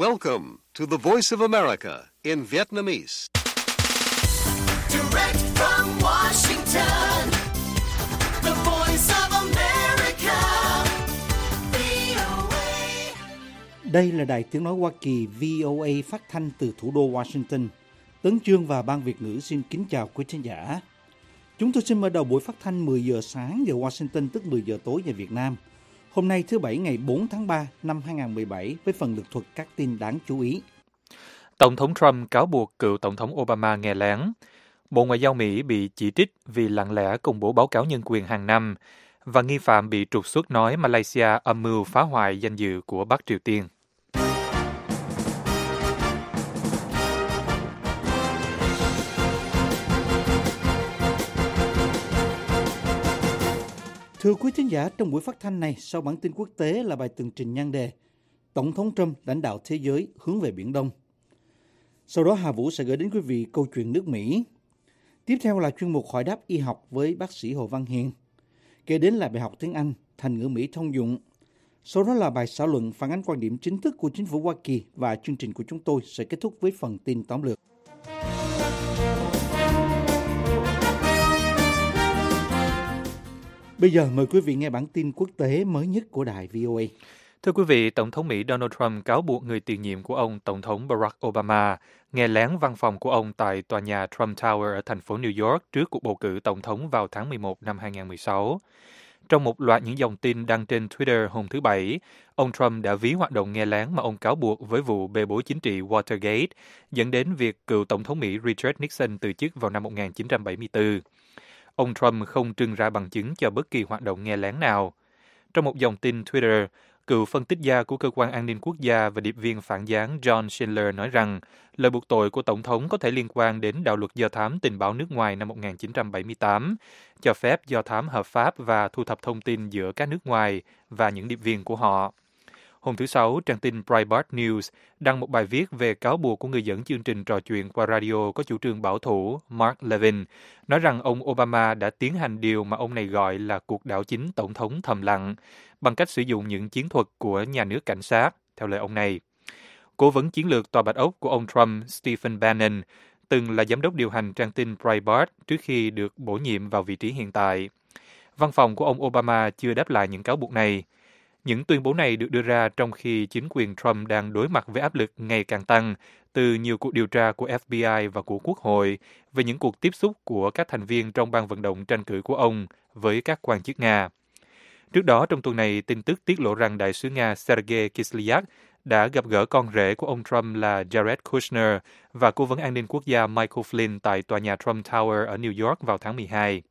Welcome to the Voice of America in Vietnamese. Direct from Washington, the Voice of America, VOA. Đây là Đài Tiếng Nói Hoa Kỳ VOA phát thanh từ thủ đô Washington. Tấn Chương và Ban Việt ngữ xin kính chào quý khán giả. Chúng tôi xin mở đầu buổi phát thanh 10 giờ sáng giờ Washington, tức 10 giờ tối giờ Việt Nam. Hôm nay thứ Bảy ngày 4 tháng 3 năm 2017 với phần lược thuật các tin đáng chú ý. Tổng thống Trump cáo buộc cựu Tổng thống Obama nghe lén. Bộ Ngoại giao Mỹ bị chỉ trích vì lặng lẽ công bố báo cáo nhân quyền hàng năm. Và nghi phạm bị trục xuất nói Malaysia âm mưu phá hoại danh dự của Bắc Triều Tiên. Thưa quý thính giả, trong buổi phát thanh này, sau bản tin quốc tế là bài tường trình nhan đề Tổng thống Trump lãnh đạo thế giới hướng về Biển Đông. Sau đó Hà Vũ sẽ gửi đến quý vị câu chuyện nước Mỹ. Tiếp theo là chuyên mục hỏi đáp y học với bác sĩ Hồ Văn Hiền. Kế đến là bài học tiếng Anh, thành ngữ Mỹ thông dụng. Sau đó là bài xã luận phản ánh quan điểm chính thức của chính phủ Hoa Kỳ và chương trình của chúng tôi sẽ kết thúc với phần tin tóm lược. Bây giờ mời quý vị nghe bản tin quốc tế mới nhất của đài VOA. Thưa quý vị, Tổng thống Mỹ Donald Trump cáo buộc người tiền nhiệm của ông, Tổng thống Barack Obama, nghe lén văn phòng của ông tại tòa nhà Trump Tower ở thành phố New York trước cuộc bầu cử Tổng thống vào tháng 11 năm 2016. Trong một loạt những dòng tin đăng trên Twitter hôm thứ Bảy, ông Trump đã ví hoạt động nghe lén mà ông cáo buộc với vụ bê bối chính trị Watergate, dẫn đến việc cựu Tổng thống Mỹ Richard Nixon từ chức vào năm 1974. Ông Trump không trưng ra bằng chứng cho bất kỳ hoạt động nghe lén nào. Trong một dòng tin Twitter, cựu phân tích gia của Cơ quan An ninh Quốc gia và điệp viên phản gián John Schindler nói rằng lời buộc tội của Tổng thống có thể liên quan đến đạo luật do thám tình báo nước ngoài năm 1978, cho phép do thám hợp pháp và thu thập thông tin giữa các nước ngoài và những điệp viên của họ. Hôm thứ Sáu, trang tin Breitbart News đăng một bài viết về cáo buộc của người dẫn chương trình trò chuyện qua radio có chủ trương bảo thủ Mark Levin, nói rằng ông Obama đã tiến hành điều mà ông này gọi là cuộc đảo chính tổng thống thầm lặng, bằng cách sử dụng những chiến thuật của nhà nước cảnh sát, theo lời ông này. Cố vấn chiến lược Tòa Bạch Ốc của ông Trump, Stephen Bannon, từng là giám đốc điều hành trang tin Breitbart trước khi được bổ nhiệm vào vị trí hiện tại. Văn phòng của ông Obama chưa đáp lại những cáo buộc này. Những tuyên bố này được đưa ra trong khi chính quyền Trump đang đối mặt với áp lực ngày càng tăng từ nhiều cuộc điều tra của FBI và của Quốc hội về những cuộc tiếp xúc của các thành viên trong ban vận động tranh cử của ông với các quan chức Nga. Trước đó, trong tuần này, tin tức tiết lộ rằng đại sứ Nga Sergei Kislyak đã gặp gỡ con rể của ông Trump là Jared Kushner và cố vấn an ninh quốc gia Michael Flynn tại tòa nhà Trump Tower ở New York vào tháng 12.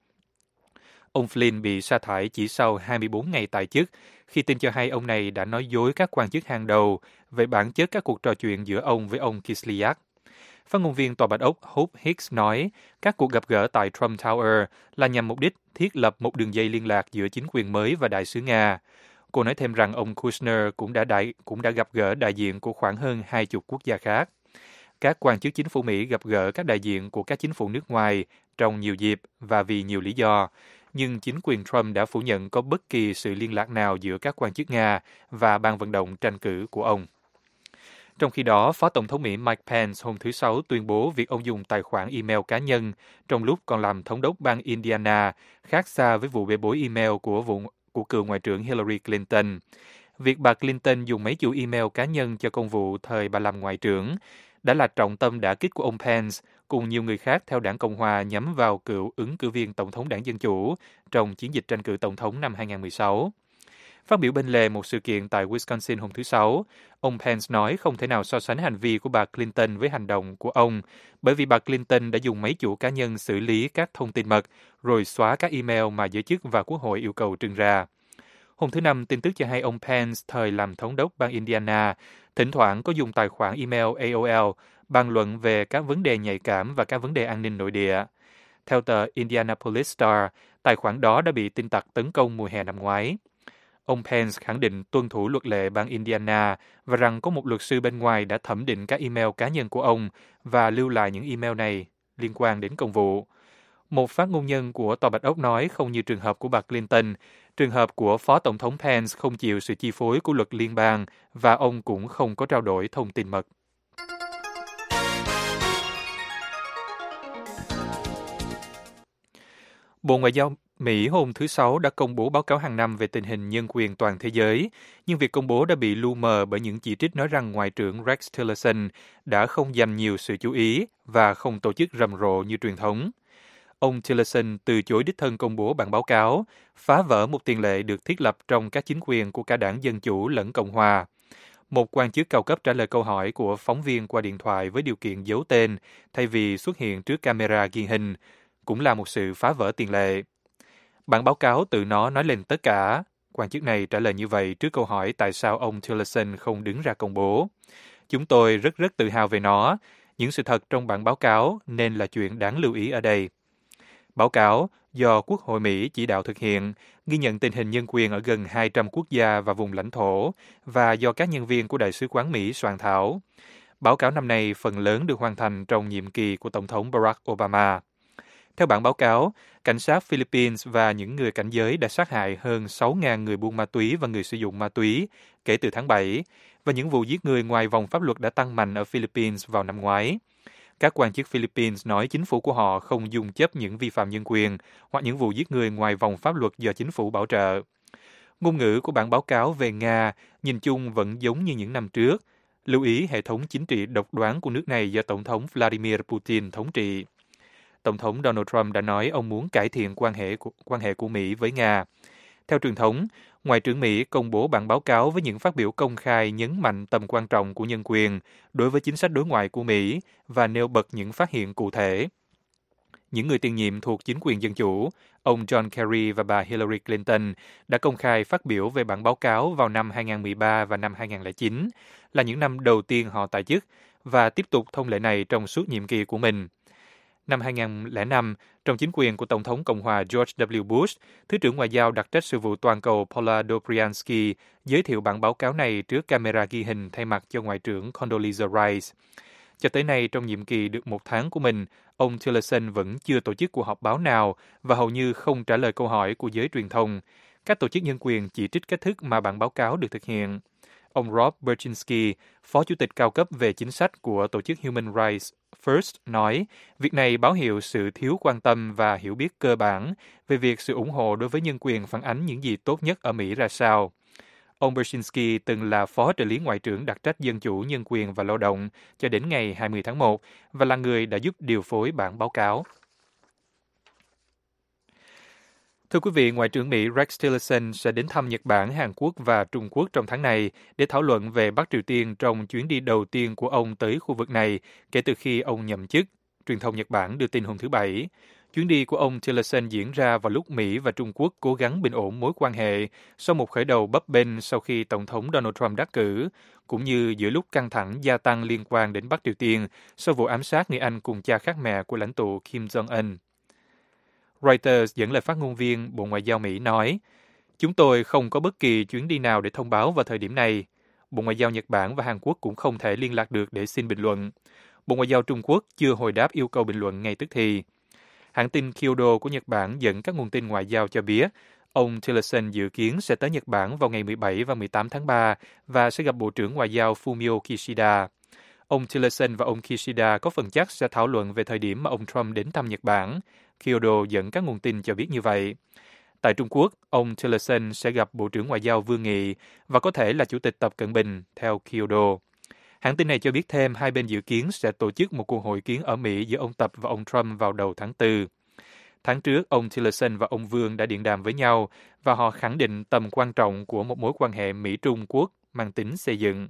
Ông Flynn bị sa thải chỉ sau 24 ngày tại chức khi tin cho hay ông này đã nói dối các quan chức hàng đầu về bản chất các cuộc trò chuyện giữa ông với ông Kislyak. Phát ngôn viên Tòa Bạch Ốc Hope Hicks nói các cuộc gặp gỡ tại Trump Tower là nhằm mục đích thiết lập một đường dây liên lạc giữa chính quyền mới và đại sứ Nga. Cô nói thêm rằng ông Kushner cũng đã gặp gỡ đại diện của khoảng hơn 20 quốc gia khác. Các quan chức chính phủ Mỹ gặp gỡ các đại diện của các chính phủ nước ngoài trong nhiều dịp và vì nhiều lý do, nhưng chính quyền Trump đã phủ nhận có bất kỳ sự liên lạc nào giữa các quan chức Nga và ban vận động tranh cử của ông. Trong khi đó, Phó Tổng thống Mỹ Mike Pence hôm thứ Sáu tuyên bố việc ông dùng tài khoản email cá nhân trong lúc còn làm thống đốc bang Indiana khác xa với vụ bê bối email của cựu Ngoại trưởng Hillary Clinton. Việc bà Clinton dùng mấy chủ email cá nhân cho công vụ thời bà làm Ngoại trưởng đã là trọng tâm đả kích của ông Pence cùng nhiều người khác theo đảng Cộng hòa nhắm vào cựu ứng cử viên Tổng thống đảng Dân Chủ trong chiến dịch tranh cử Tổng thống năm 2016. Phát biểu bên lề một sự kiện tại Wisconsin hôm thứ Sáu, ông Pence nói không thể nào so sánh hành vi của bà Clinton với hành động của ông, bởi vì bà Clinton đã dùng máy chủ cá nhân xử lý các thông tin mật, rồi xóa các email mà giới chức và Quốc hội yêu cầu trưng ra. Hôm thứ Năm, tin tức cho hay ông Pence, thời làm thống đốc bang Indiana, thỉnh thoảng có dùng tài khoản email AOL bàn luận về các vấn đề nhạy cảm và các vấn đề an ninh nội địa. Theo tờ Indianapolis Star, tài khoản đó đã bị tin tặc tấn công mùa hè năm ngoái. Ông Pence khẳng định tuân thủ luật lệ bang Indiana và rằng có một luật sư bên ngoài đã thẩm định các email cá nhân của ông và lưu lại những email này liên quan đến công vụ. Một phát ngôn nhân của Tòa Bạch Ốc nói không như trường hợp của bà Clinton, Trường hợp của Phó Tổng thống Pence không chịu sự chi phối của luật liên bang và ông cũng không có trao đổi thông tin mật. Bộ Ngoại giao Mỹ hôm thứ Sáu đã công bố báo cáo hàng năm về tình hình nhân quyền toàn thế giới, nhưng việc công bố đã bị lu mờ bởi những chỉ trích nói rằng Ngoại trưởng Rex Tillerson đã không dành nhiều sự chú ý và không tổ chức rầm rộ như truyền thống. Ông Tillerson từ chối đích thân công bố bản báo cáo, phá vỡ một tiền lệ được thiết lập trong các chính quyền của cả đảng Dân Chủ lẫn Cộng Hòa. Một quan chức cao cấp trả lời câu hỏi của phóng viên qua điện thoại với điều kiện giấu tên thay vì xuất hiện trước camera ghi hình, cũng là một sự phá vỡ tiền lệ. Bản báo cáo tự nó nói lên tất cả. Quan chức này trả lời như vậy trước câu hỏi tại sao ông Tillerson không đứng ra công bố. Chúng tôi rất tự hào về nó. Những sự thật trong bản báo cáo nên là chuyện đáng lưu ý ở đây. Báo cáo do Quốc hội Mỹ chỉ đạo thực hiện, ghi nhận tình hình nhân quyền ở gần 200 quốc gia và vùng lãnh thổ và do các nhân viên của Đại sứ quán Mỹ soạn thảo. Báo cáo năm nay phần lớn được hoàn thành trong nhiệm kỳ của Tổng thống Barack Obama. Theo bản báo cáo, cảnh sát Philippines và những người cảnh giới đã sát hại hơn 6.000 người buôn ma túy và người sử dụng ma túy kể từ tháng 7, và những vụ giết người ngoài vòng pháp luật đã tăng mạnh ở Philippines vào năm ngoái. Các quan chức Philippines nói chính phủ của họ không dung chấp những vi phạm nhân quyền hoặc những vụ giết người ngoài vòng pháp luật do chính phủ bảo trợ. Ngôn ngữ của bản báo cáo về Nga nhìn chung vẫn giống như những năm trước, lưu ý hệ thống chính trị độc đoán của nước này do Tổng thống Vladimir Putin thống trị. Tổng thống Donald Trump đã nói ông muốn cải thiện quan hệ của Mỹ với Nga. Theo truyền thống, Ngoại trưởng Mỹ công bố bản báo cáo với những phát biểu công khai nhấn mạnh tầm quan trọng của nhân quyền đối với chính sách đối ngoại của Mỹ và nêu bật những phát hiện cụ thể. Những người tiền nhiệm thuộc chính quyền Dân Chủ, ông John Kerry và bà Hillary Clinton đã công khai phát biểu về bản báo cáo vào năm 2013 và năm 2009, là những năm đầu tiên họ tại chức, và tiếp tục thông lệ này trong suốt nhiệm kỳ của mình. Năm 2005, trong chính quyền của Tổng thống Cộng hòa George W. Bush, Thứ trưởng Ngoại giao đặc trách sự vụ toàn cầu Paula Dobryansky giới thiệu bản báo cáo này trước camera ghi hình thay mặt cho Ngoại trưởng Condoleezza Rice. Cho tới nay, trong nhiệm kỳ được 1 tháng của mình, ông Tillerson vẫn chưa tổ chức cuộc họp báo nào và hầu như không trả lời câu hỏi của giới truyền thông. Các tổ chức nhân quyền chỉ trích cách thức mà bản báo cáo được thực hiện. Ông Rob Berchinski, phó chủ tịch cao cấp về chính sách của tổ chức Human Rights First, nói việc này báo hiệu sự thiếu quan tâm và hiểu biết cơ bản về việc sự ủng hộ đối với nhân quyền phản ánh những gì tốt nhất ở Mỹ ra sao. Ông Berchinski từng là phó trợ lý ngoại trưởng đặc trách Dân Chủ, Nhân quyền và Lao động cho đến ngày 20 tháng 1 và là người đã giúp điều phối bản báo cáo. Thưa quý vị, Ngoại trưởng Mỹ Rex Tillerson sẽ đến thăm Nhật Bản, Hàn Quốc và Trung Quốc trong tháng này để thảo luận về Bắc Triều Tiên trong chuyến đi đầu tiên của ông tới khu vực này kể từ khi ông nhậm chức, truyền thông Nhật Bản đưa tin hôm thứ Bảy. Chuyến đi của ông Tillerson diễn ra vào lúc Mỹ và Trung Quốc cố gắng bình ổn mối quan hệ sau một khởi đầu bấp bênh sau khi Tổng thống Donald Trump đắc cử, cũng như giữa lúc căng thẳng gia tăng liên quan đến Bắc Triều Tiên sau vụ ám sát người anh cùng cha khác mẹ của lãnh tụ Kim Jong-un. Reuters dẫn lời phát ngôn viên Bộ Ngoại giao Mỹ nói, chúng tôi không có bất kỳ chuyến đi nào để thông báo vào thời điểm này. Bộ Ngoại giao Nhật Bản và Hàn Quốc cũng không thể liên lạc được để xin bình luận. Bộ Ngoại giao Trung Quốc chưa hồi đáp yêu cầu bình luận ngay tức thì. Hãng tin Kyodo của Nhật Bản dẫn các nguồn tin ngoại giao cho biết, ông Tillerson dự kiến sẽ tới Nhật Bản vào ngày 17 và 18 tháng 3 và sẽ gặp Bộ trưởng Ngoại giao Fumio Kishida. Ông Tillerson và ông Kishida có phần chắc sẽ thảo luận về thời điểm mà ông Trump đến thăm Nhật Bản. Kyodo dẫn các nguồn tin cho biết như vậy. Tại Trung Quốc, ông Tillerson sẽ gặp Bộ trưởng Ngoại giao Vương Nghị và có thể là Chủ tịch Tập Cận Bình, theo Kyodo. Hãng tin này cho biết thêm hai bên dự kiến sẽ tổ chức một cuộc hội kiến ở Mỹ giữa ông Tập và ông Trump vào đầu tháng 4. Tháng trước, ông Tillerson và ông Vương đã điện đàm với nhau và họ khẳng định tầm quan trọng của một mối quan hệ Mỹ-Trung Quốc mang tính xây dựng.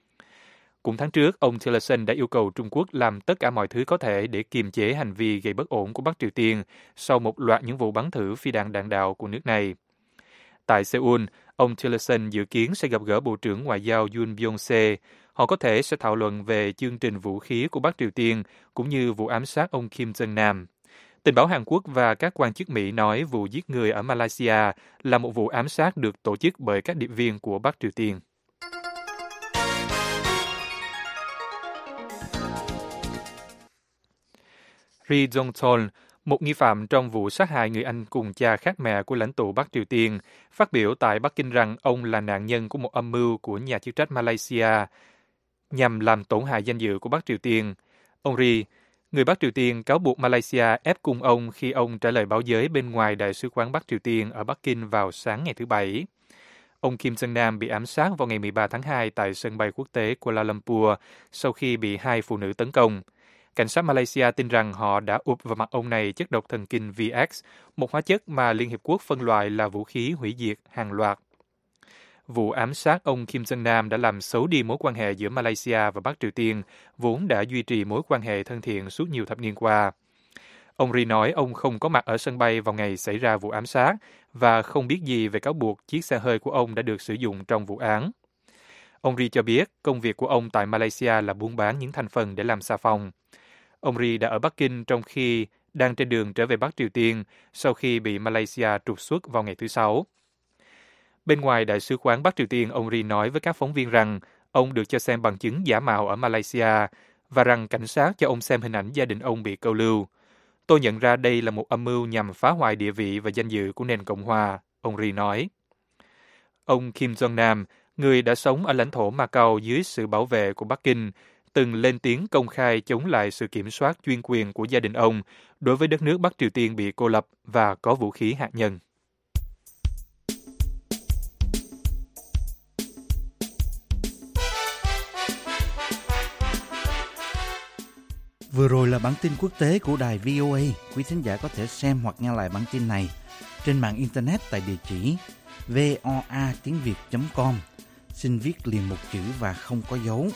Cũng tháng trước, ông Tillerson đã yêu cầu Trung Quốc làm tất cả mọi thứ có thể để kiềm chế hành vi gây bất ổn của Bắc Triều Tiên sau một loạt những vụ bắn thử phi đạn đạn đạo của nước này. Tại Seoul, ông Tillerson dự kiến sẽ gặp gỡ Bộ trưởng Ngoại giao Yoon Byung-se. Họ có thể sẽ thảo luận về chương trình vũ khí của Bắc Triều Tiên cũng như vụ ám sát ông Kim Jong-nam. Tình báo Hàn Quốc và các quan chức Mỹ nói vụ giết người ở Malaysia là một vụ ám sát được tổ chức bởi các điệp viên của Bắc Triều Tiên. Ri Jong-chol, Một nghi phạm trong vụ sát hại người anh cùng cha khác mẹ của lãnh tụ Bắc Triều Tiên phát biểu tại Bắc Kinh rằng ông là nạn nhân của một âm mưu của nhà chức trách Malaysia nhằm làm tổn hại danh dự của Bắc Triều Tiên. Ông Ri, người Bắc Triều Tiên cáo buộc Malaysia ép cung ông khi ông trả lời báo giới bên ngoài Đại sứ quán Bắc Triều Tiên ở Bắc Kinh vào sáng ngày thứ Bảy. Ông Kim Jong Nam bị ám sát vào ngày 13 tháng 2 tại sân bay quốc tế Kuala Lumpur sau khi bị hai phụ nữ tấn công. Cảnh sát Malaysia tin rằng họ đã ụp vào mặt ông này chất độc thần kinh VX, một hóa chất mà Liên Hiệp Quốc phân loại là vũ khí hủy diệt hàng loạt. Vụ ám sát ông Kim Jong Nam đã làm xấu đi mối quan hệ giữa Malaysia và Bắc Triều Tiên, vốn đã duy trì mối quan hệ thân thiện suốt nhiều thập niên qua. Ông Ri nói ông không có mặt ở sân bay vào ngày xảy ra vụ ám sát và không biết gì về cáo buộc chiếc xe hơi của ông đã được sử dụng trong vụ án. Ông Ri cho biết công việc của ông tại Malaysia là buôn bán những thành phần để làm xà phòng. Ông Ri đã ở Bắc Kinh trong khi đang trên đường trở về Bắc Triều Tiên sau khi bị Malaysia trục xuất vào ngày thứ Sáu. Bên ngoài Đại sứ quán Bắc Triều Tiên, ông Ri nói với các phóng viên rằng ông được cho xem bằng chứng giả mạo ở Malaysia và rằng cảnh sát cho ông xem hình ảnh gia đình ông bị câu lưu. Tôi nhận ra đây là một âm mưu nhằm phá hoại địa vị và danh dự của nền Cộng hòa, ông Ri nói. Ông Kim Jong Nam, người đã sống ở lãnh thổ Macau dưới sự bảo vệ của Bắc Kinh, từng lên tiếng công khai chống lại sự kiểm soát chuyên quyền của gia đình ông đối với đất nước Bắc Triều Tiên bị cô lập và có vũ khí hạt nhân. Vừa rồi là bản tin quốc tế của đài VOA. Quý thính giả có thể xem hoặc nghe lại bản tin này trên mạng Internet tại địa chỉ voa.tiếng.com. Xin viết liền một chữ và không có dấu.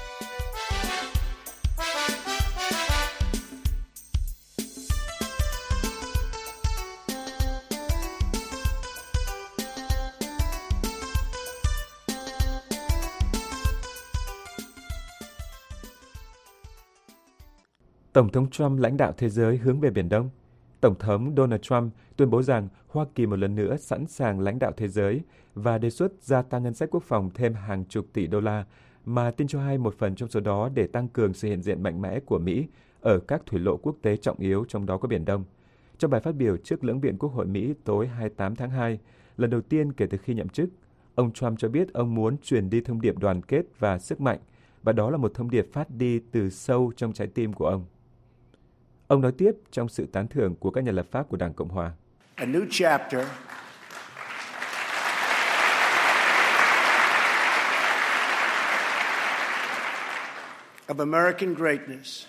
Tổng thống Trump lãnh đạo thế giới hướng về Biển Đông. Tổng thống Donald Trump tuyên bố rằng Hoa Kỳ một lần nữa sẵn sàng lãnh đạo thế giới và đề xuất gia tăng ngân sách quốc phòng thêm hàng chục tỷ đô la, mà tin cho hay một phần trong số đó để tăng cường sự hiện diện mạnh mẽ của Mỹ ở các thủy lộ quốc tế trọng yếu, trong đó có Biển Đông. Trong bài phát biểu trước lưỡng viện Quốc hội Mỹ tối 28 tháng 2, lần đầu tiên kể từ khi nhậm chức, ông Trump cho biết ông muốn truyền đi thông điệp đoàn kết và sức mạnh, và đó là một thông điệp phát đi từ sâu trong trái tim của ông. Ông nói tiếp trong sự tán thưởng của các nhà lập pháp của Đảng Cộng Hòa. A new chapter of American greatness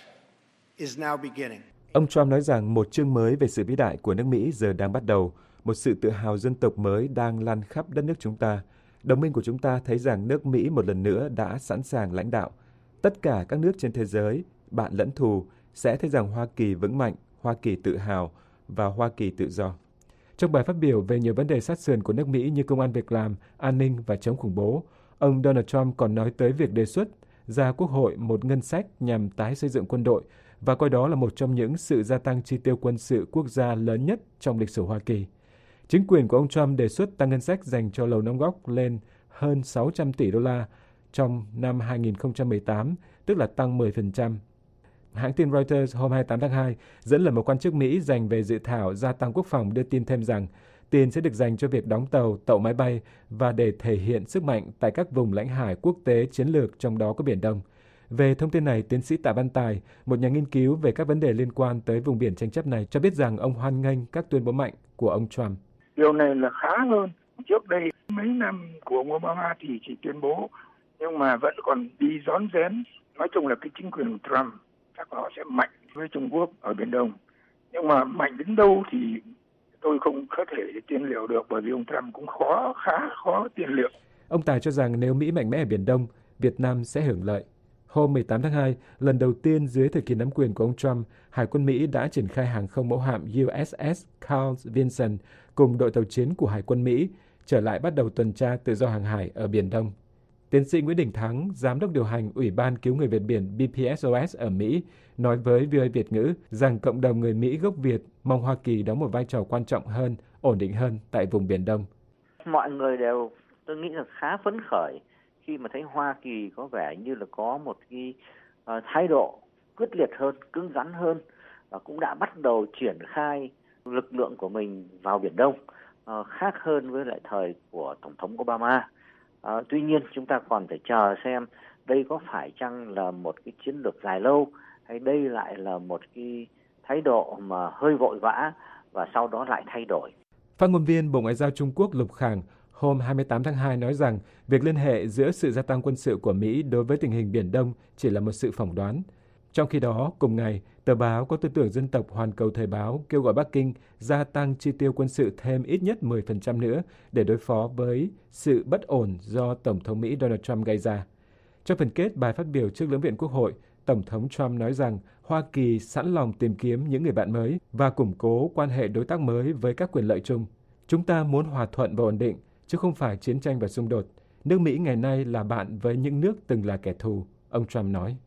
is now beginning. Ông Trump nói rằng một chương mới về sự vĩ đại của nước Mỹ giờ đang bắt đầu, một sự tự hào dân tộc mới đang lan khắp đất nước chúng ta. Đồng minh của chúng ta thấy rằng nước Mỹ một lần nữa đã sẵn sàng lãnh đạo. Tất cả các nước trên thế giới, bạn lẫn thù, sẽ thấy rằng Hoa Kỳ vững mạnh, Hoa Kỳ tự hào và Hoa Kỳ tự do. Trong bài phát biểu về nhiều vấn đề sát sườn của nước Mỹ như công ăn việc làm, an ninh và chống khủng bố, ông Donald Trump còn nói tới việc đề xuất ra Quốc hội một ngân sách nhằm tái xây dựng quân đội và coi đó là một trong những sự gia tăng chi tiêu quân sự quốc gia lớn nhất trong lịch sử Hoa Kỳ. Chính quyền của ông Trump đề xuất tăng ngân sách dành cho Lầu Năm Góc lên hơn 600 tỷ đô la trong năm 2018, tức là tăng 10%. Hãng tin Reuters hôm 28 tháng 2 dẫn lời một quan chức Mỹ dành về dự thảo gia tăng quốc phòng đưa tin thêm rằng tiền sẽ được dành cho việc đóng tàu, tậu máy bay và để thể hiện sức mạnh tại các vùng lãnh hải quốc tế chiến lược, trong đó có Biển Đông. Về thông tin này, tiến sĩ Tạ Văn Tài, một nhà nghiên cứu về các vấn đề liên quan tới vùng biển tranh chấp này, cho biết rằng ông hoan nghênh các tuyên bố mạnh của ông Trump. Điều này là khá hơn. Trước đây, mấy năm của ông Obama thì chỉ tuyên bố, nhưng mà vẫn còn đi rón rén. Nói chung là cái chính quyền của Trump chắc họ sẽ mạnh với Trung Quốc ở Biển Đông. Nhưng mà mạnh đến đâu thì tôi không có thể tiên liệu được, bởi vì ông Trump cũng khá khó tiên liệu. Ông Tài cho rằng nếu Mỹ mạnh mẽ ở Biển Đông, Việt Nam sẽ hưởng lợi. Hôm 18 tháng 2, lần đầu tiên dưới thời kỳ nắm quyền của ông Trump, Hải quân Mỹ đã triển khai hàng không mẫu hạm USS Carl Vinson cùng đội tàu chiến của Hải quân Mỹ trở lại bắt đầu tuần tra tự do hàng hải ở Biển Đông. Tiến sĩ Nguyễn Đình Thắng, Giám đốc điều hành Ủy ban Cứu người Việt Biển BPSOS ở Mỹ, nói với VOA Việt ngữ rằng cộng đồng người Mỹ gốc Việt mong Hoa Kỳ đóng một vai trò quan trọng hơn, ổn định hơn tại vùng Biển Đông. Mọi người đều, tôi nghĩ là khá phấn khởi khi mà thấy Hoa Kỳ có vẻ như là có một cái thái độ quyết liệt hơn, cứng rắn hơn và cũng đã bắt đầu triển khai lực lượng của mình vào Biển Đông, khác hơn với lại thời của Tổng thống Obama. Tuy nhiên chúng ta còn phải chờ xem đây có phải chăng là một cái chiến lược dài lâu hay đây lại là một cái thái độ mà hơi vội vã và sau đó lại thay đổi. Phát ngôn viên Bộ Ngoại giao Trung Quốc Lục Khang hôm 28 tháng 2 nói rằng việc liên hệ giữa sự gia tăng quân sự của Mỹ đối với tình hình Biển Đông chỉ là một sự phỏng đoán. Trong khi đó, cùng ngày, tờ báo có tư tưởng dân tộc Hoàn Cầu Thời báo kêu gọi Bắc Kinh gia tăng chi tiêu quân sự thêm ít nhất 10% nữa để đối phó với sự bất ổn do Tổng thống Mỹ Donald Trump gây ra. Trong phần kết bài phát biểu trước lưỡng viện Quốc hội, Tổng thống Trump nói rằng Hoa Kỳ sẵn lòng tìm kiếm những người bạn mới và củng cố quan hệ đối tác mới với các quyền lợi chung. Chúng ta muốn hòa thuận và ổn định, chứ không phải chiến tranh và xung đột. Nước Mỹ ngày nay là bạn với những nước từng là kẻ thù, ông Trump nói.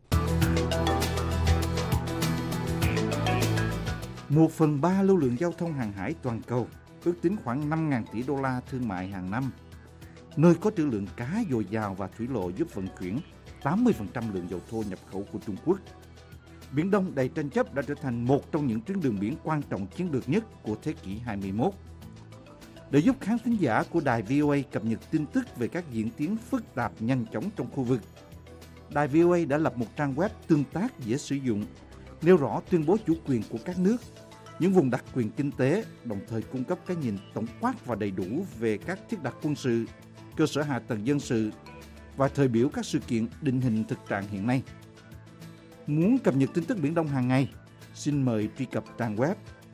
1/3 lưu lượng giao thông hàng hải toàn cầu, ước tính khoảng 5.000 tỷ đô la thương mại hàng năm. Nơi có trữ lượng cá dồi dào và thủy lộ giúp vận chuyển 80% lượng dầu thô nhập khẩu của Trung Quốc. Biển Đông đầy tranh chấp đã trở thành một trong những tuyến đường biển quan trọng chiến lược nhất của thế kỷ 21. Để giúp khán thính giả của đài VOA cập nhật tin tức về các diễn tiến phức tạp nhanh chóng trong khu vực, đài VOA đã lập một trang web tương tác dễ sử dụng, nêu rõ tuyên bố chủ quyền của các nước, những vùng đặc quyền kinh tế, đồng thời cung cấp cái nhìn tổng quát và đầy đủ về các thiết đặt quân sự, cơ sở hạ tầng dân sự và thời biểu các sự kiện định hình thực trạng hiện nay. Muốn cập nhật tin tức Biển Đông hàng ngày, xin mời truy cập trang web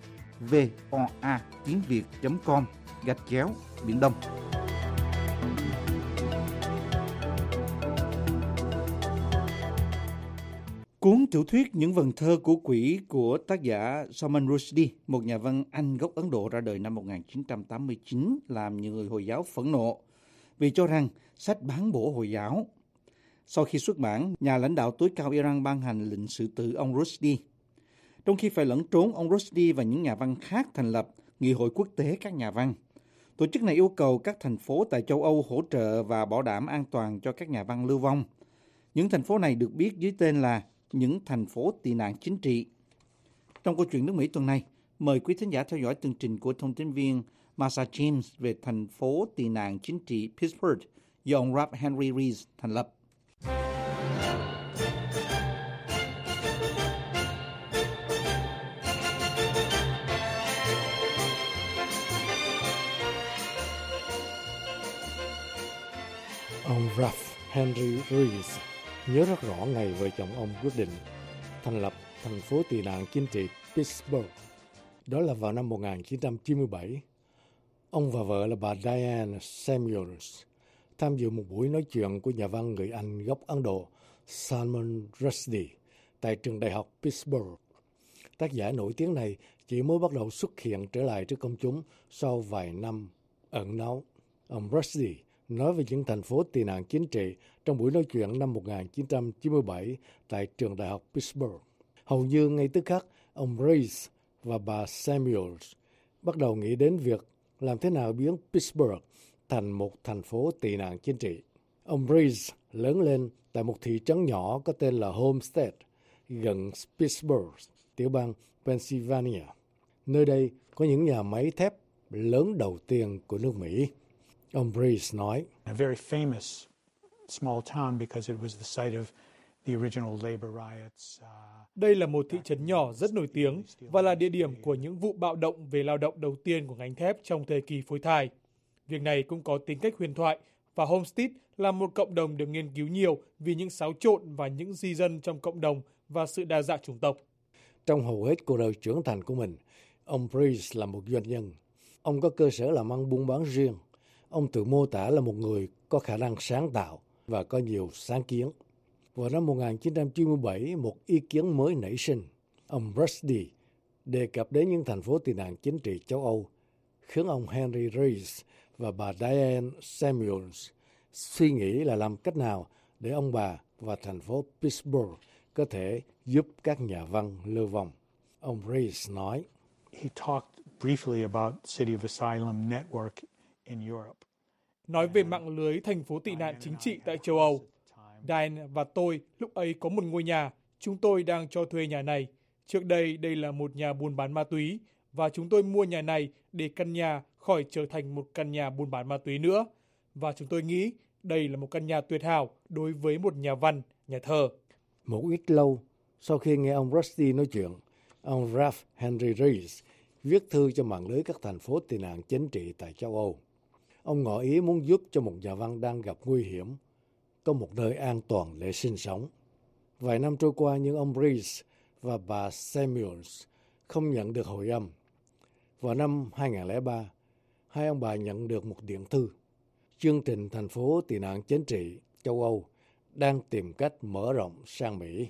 voa.com/Biển Đông. Cuốn tiểu thuyết Những vần thơ của quỷ của tác giả Salman Rushdie, một nhà văn Anh gốc Ấn Độ ra đời năm 1989, làm nhiều người Hồi giáo phẫn nộ vì cho rằng sách bán bổ Hồi giáo. Sau khi xuất bản, nhà lãnh đạo tối cao Iran ban hành lệnh xử tử ông Rushdie. Trong khi phải lẩn trốn, ông Rushdie và những nhà văn khác thành lập Nghị hội Quốc tế các nhà văn. Tổ chức này yêu cầu các thành phố tại châu Âu hỗ trợ và bảo đảm an toàn cho các nhà văn lưu vong. Những thành phố này được biết dưới tên là những thành phố tị nạn chính trị. Trong câu chuyện nước Mỹ tuần này, mời quý thính giả theo dõi tường trình của thông tin viên Marsha James về thành phố tị nạn chính trị Pittsburgh do ông Ralph Henry Rees thành lập. Ông Ralph Henry Rees nhớ rất rõ ngày vợ chồng ông quyết định thành lập thành phố tị nạn chính trị Pittsburgh. Đó là vào năm 1997. Ông và vợ là bà Diane Samuels tham dự một buổi nói chuyện của nhà văn người Anh gốc Ấn Độ Salman Rushdie tại trường đại học Pittsburgh. Tác giả nổi tiếng này chỉ mới bắt đầu xuất hiện trở lại trước công chúng sau vài năm ẩn náu. Ông Rushdie nói về những thành phố tị nạn chính trị trong buổi nói chuyện năm 1997 tại trường đại học Pittsburgh. Hầu như ngay tức khắc, ông Rees và bà Samuels bắt đầu nghĩ đến việc làm thế nào biến Pittsburgh thành một thành phố tị nạn chính trị. Ông Rees lớn lên tại một thị trấn nhỏ có tên là Homestead, gần Pittsburgh, tiểu bang Pennsylvania. Nơi đây có những nhà máy thép lớn đầu tiên của nước Mỹ. Ông Rees nói, A very famous small town because it was the site of the original labor riots. Đây là một thị trấn nhỏ rất nổi tiếng và là địa điểm của những vụ bạo động về lao động đầu tiên của ngành thép trong thời kỳ phôi thai. Việc này cũng có tính cách huyền thoại và Homestead là một cộng đồng được nghiên cứu nhiều vì những xáo trộn và những di dân trong cộng đồng và sự đa dạng chủng tộc. Trong hầu hết cuộc đời trưởng thành của mình, ông Rees là một doanh nhân. Ông có cơ sở làm ăn buôn bán riêng. Ông tự mô tả là một người có khả năng sáng tạo và có nhiều sáng kiến. Vào năm 1997, một ý kiến mới nảy sinh. Ông Rushdie đề cập đến những thành phố tị nạn chính trị châu Âu, khiến ông Henry Rees và bà Diane Samuels suy nghĩ là làm cách nào để ông bà và thành phố Pittsburgh có thể giúp các nhà văn lưu vong. Ông Rees nói, He talked briefly about City of Asylum network in Europe. Nói về mạng lưới thành phố tị nạn chính trị tại châu Âu. Diane và tôi lúc ấy có một ngôi nhà, chúng tôi đang cho thuê nhà này. Trước đây là một nhà buôn bán ma túy và chúng tôi mua nhà này để căn nhà khỏi trở thành một căn nhà buôn bán ma túy nữa. Và chúng tôi nghĩ đây là một căn nhà tuyệt hảo đối với một nhà văn, nhà thơ. Một ít lâu sau khi nghe ông Rusty nói chuyện, ông Ralph Henry Rees viết thư cho mạng lưới các thành phố tị nạn chính trị tại châu Âu. Ông ngỏ ý muốn giúp cho một nhà văn đang gặp nguy hiểm có một nơi an toàn để sinh sống. Vài năm trôi qua nhưng ông Rees và bà Samuels không nhận được hồi âm. Vào năm 2003, hai ông bà nhận được một điện thư. Chương trình thành phố tị nạn chính trị châu Âu đang tìm cách mở rộng sang Mỹ.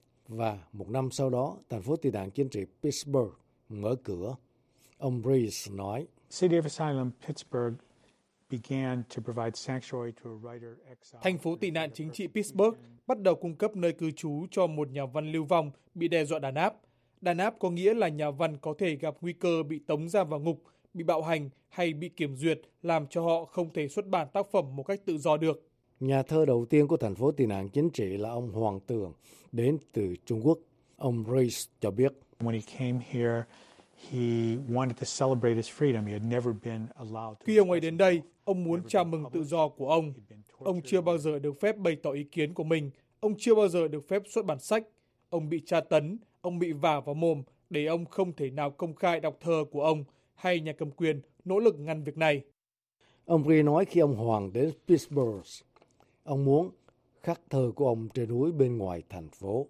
Và một năm sau đó, thành phố tị nạn chính trị Pittsburgh mở cửa. Ông Rees nói, City of Asylum Pittsburgh began to provide sanctuary to a writer exiled. Thành phố tị nạn chính trị Pittsburgh bắt đầu cung cấp nơi cư trú cho một nhà văn lưu vong bị đe dọa đàn áp. Đàn áp có nghĩa là nhà văn có thể gặp nguy cơ bị tống ra vào ngục, bị bạo hành hay bị kiểm duyệt, làm cho họ không thể xuất bản tác phẩm một cách tự do được. Nhà thơ đầu tiên của thành phố tị nạn chính trị là ông Hoàng Tường, đến từ Trung Quốc. Ông Rees cho biết, When he came here, he wanted to celebrate his freedom. He had never been allowed to. Khi ông ấy đến đây, ông muốn chào mừng tự do của ông. Ông chưa bao giờ được phép bày tỏ ý kiến của mình. Ông chưa bao giờ được phép xuất bản sách. Ông bị tra tấn, ông bị vả vào mồm để ông không thể nào công khai đọc thơ của ông, hay nhà cầm quyền nỗ lực ngăn việc này. Ông Rees nói khi ông Hoàng đến Pittsburgh, ông muốn khắc thơ của ông trên núi bên ngoài thành phố.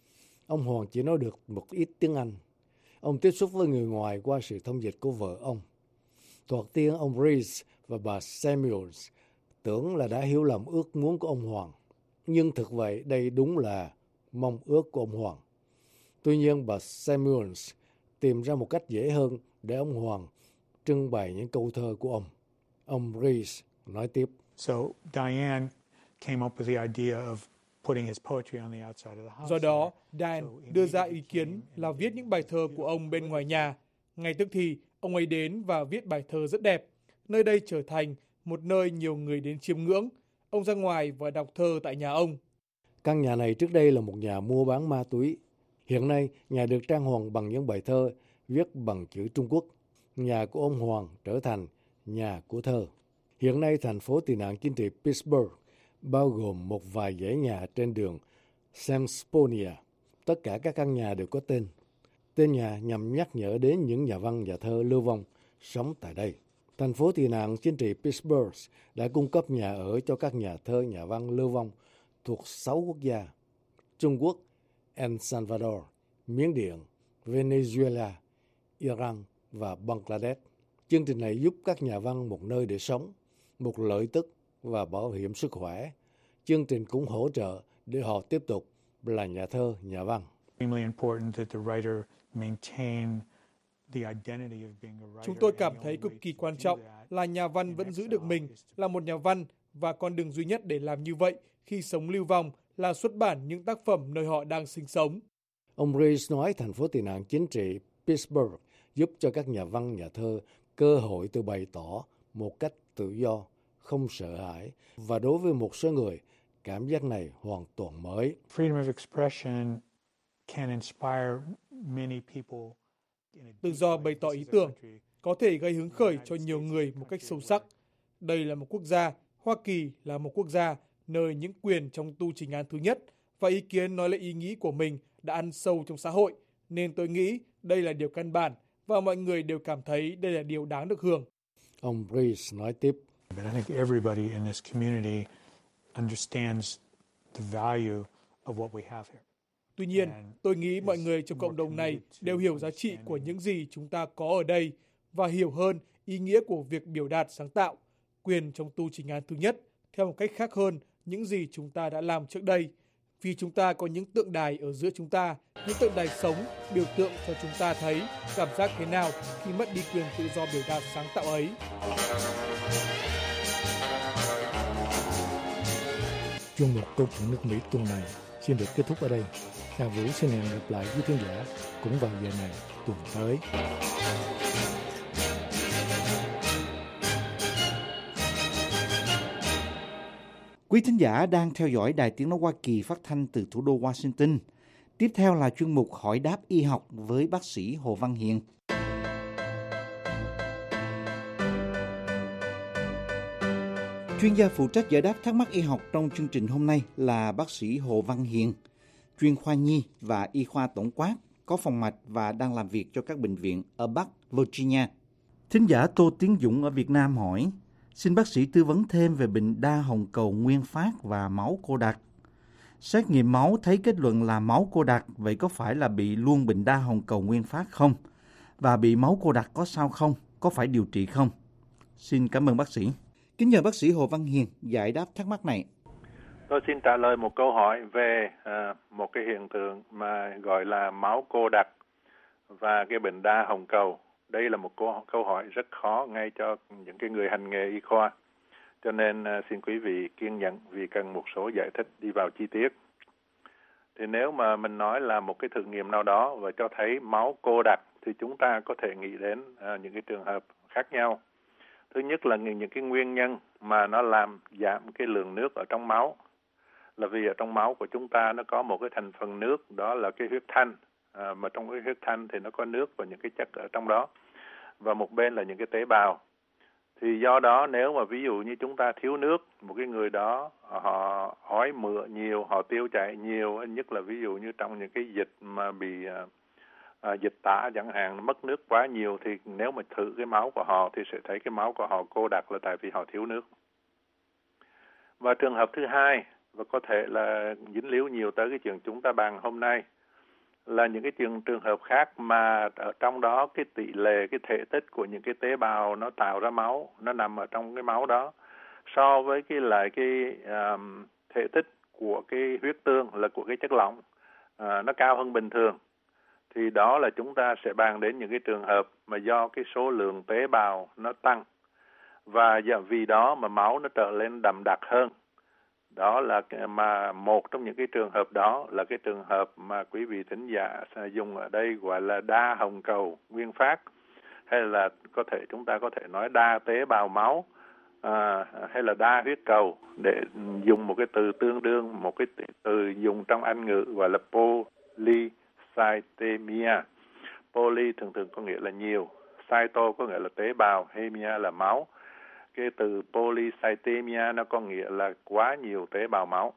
Ông Hoàng chỉ nói được một ít tiếng Anh. Ông tiếp xúc với người ngoài qua sự thông dịch của vợ ông. Thoạt tiên ông Rees và bà Samuels tưởng là đã hiểu lầm ước muốn của ông Hoàng. Nhưng thực vậy đây đúng là mong ước của ông Hoàng. Tuy nhiên bà Samuels tìm ra một cách dễ hơn để ông Hoàng trưng bày những câu thơ của ông. Ông Rees nói tiếp. So Diane came up with the idea of putting his poetry on the outside of the house. Do đó, Diane đưa ra ý kiến là viết những bài thơ của ông bên ngoài nhà. Ngay tức thì, ông ấy đến và viết bài thơ rất đẹp. Nơi đây trở thành một nơi nhiều người đến chiêm ngưỡng. Ông ra ngoài và đọc thơ tại nhà ông. Căn nhà này trước đây là một nhà mua bán ma túy. Hiện nay, nhà được trang hoàng bằng những bài thơ viết bằng chữ Trung Quốc. Nhà của ông Hoàng trở thành nhà của thơ. Hiện nay, thành phố tị nạn chính trị Pittsburgh bao gồm một vài dãy nhà trên đường Samsponia. Tất cả các căn nhà đều có tên. Tên nhà nhằm nhắc nhở đến những nhà văn nhà thơ lưu vong sống tại đây. Thành phố tị nạn chính trị Pittsburgh đã cung cấp nhà ở cho các nhà thơ, nhà văn lưu vong thuộc 6 quốc gia: Trung Quốc, El Salvador, Miến Điện, Venezuela, Iran và Bangladesh. Chương trình này giúp các nhà văn một nơi để sống, một lợi tức và bảo hiểm sức khỏe. Chương trình cũng hỗ trợ để họ tiếp tục là nhà thơ, nhà văn. Chúng tôi cảm thấy cực kỳ quan trọng là nhà văn vẫn giữ được mình là một nhà văn, và con đường duy nhất để làm như vậy khi sống lưu vong là xuất bản những tác phẩm nơi họ đang sinh sống. Ông Rees nói thành phố tị nạn chính trị Pittsburgh giúp cho các nhà văn, nhà thơ cơ hội tự bày tỏ một cách tự do, không sợ hãi, và đối với một số người, cảm giác này hoàn toàn mới. Freedom of expression can inspire many people. Tự do bày tỏ ý tưởng có thể gây hứng khởi cho nhiều người một cách sâu sắc. Đây là một quốc gia, Hoa Kỳ là một quốc gia nơi những quyền trong tu trình án thứ nhất và ý kiến nói lên ý nghĩ của mình đã ăn sâu trong xã hội, nên tôi nghĩ đây là điều căn bản và mọi người đều cảm thấy đây là điều đáng được hưởng. Ông Rees nói tiếp. But I think everybody in this community understands the value of what we have here. Tuy nhiên, tôi nghĩ mọi người trong cộng đồng này đều hiểu giá trị của những gì chúng ta có ở đây và hiểu hơn ý nghĩa của việc biểu đạt sáng tạo, quyền trong tu trình án thứ nhất theo một cách khác hơn những gì chúng ta đã làm trước đây. Vì chúng ta có những tượng đài ở giữa chúng ta, những tượng đài sống, biểu tượng cho chúng ta thấy cảm giác thế nào khi mất đi quyền tự do biểu đạt sáng tạo ấy. Chuyên mục Câu chuyện nước Mỹ tuần này xin được kết thúc ở đây. Hà Vũ xin hẹn gặp lại quý khán giả cũng vào giờ này tuần tới. Quý thính giả đang theo dõi Đài Tiếng nói Hoa Kỳ phát thanh từ thủ đô Washington. Tiếp theo là chuyên mục hỏi đáp y học với bác sĩ Hồ Văn Hiền. Chuyên gia phụ trách giải đáp thắc mắc y học trong chương trình hôm nay là bác sĩ Hồ Văn Hiền, chuyên khoa nhi và y khoa tổng quát, có phòng mạch và đang làm việc cho các bệnh viện ở Bắc Virginia. Thính giả Tô Tiến Dũng ở Việt Nam hỏi, xin bác sĩ tư vấn thêm về bệnh đa hồng cầu nguyên phát và máu cô đặc. Xét nghiệm máu thấy kết luận là máu cô đặc, vậy có phải là bị luôn bệnh đa hồng cầu nguyên phát không? Và bị máu cô đặc có sao không? Có phải điều trị không? Xin cảm ơn bác sĩ. Kính nhờ bác sĩ Hồ Văn Hiền giải đáp thắc mắc này. Tôi xin trả lời một câu hỏi về một cái hiện tượng mà gọi là máu cô đặc và cái bệnh đa hồng cầu. Đây là một câu hỏi rất khó ngay cho những cái người hành nghề y khoa. Cho nên xin quý vị kiên nhẫn vì cần một số giải thích đi vào chi tiết. Thì nếu mà mình nói là một cái thử nghiệm nào đó và cho thấy máu cô đặc thì chúng ta có thể nghĩ đến những cái trường hợp khác nhau. Thứ nhất là những cái nguyên nhân mà nó làm giảm cái lượng nước ở trong máu. Là vì ở trong máu của chúng ta nó có một cái thành phần nước, đó là cái huyết thanh. Mà trong cái huyết thanh thì nó có nước và những cái chất ở trong đó. Và một bên là những cái tế bào. Thì do đó nếu mà ví dụ như chúng ta thiếu nước, một cái người đó họ ói mửa nhiều, họ tiêu chảy nhiều, nhất là ví dụ như trong những cái dịch mà bị dịch tả chẳng hạn, mất nước quá nhiều, thì nếu mà thử cái máu của họ thì sẽ thấy cái máu của họ cô đặc là tại vì họ thiếu nước. Và trường hợp thứ hai, và có thể là dính líu nhiều tới cái chuyện chúng ta bàn hôm nay, là những cái trường hợp khác mà ở trong đó cái tỷ lệ, cái thể tích của những cái tế bào nó tạo ra máu, nó nằm ở trong cái máu đó, so với cái thể tích của cái huyết tương là của cái chất lỏng, nó cao hơn bình thường. Thì đó là chúng ta sẽ bàn đến những cái trường hợp mà do cái số lượng tế bào nó tăng. Và vì đó mà máu nó trở lên đậm đặc hơn. Đó là mà một trong những cái trường hợp đó là cái trường hợp mà quý vị thính giả dùng ở đây gọi là đa hồng cầu nguyên phát, hay là chúng ta có thể nói đa tế bào máu, hay là đa huyết cầu, để dùng một cái từ tương đương, một cái từ dùng trong Anh ngữ gọi là polycythemia. Poly thường có nghĩa là nhiều, cyto có nghĩa là tế bào, hemia là máu. Cái từ polycythemia nó có nghĩa là quá nhiều tế bào máu.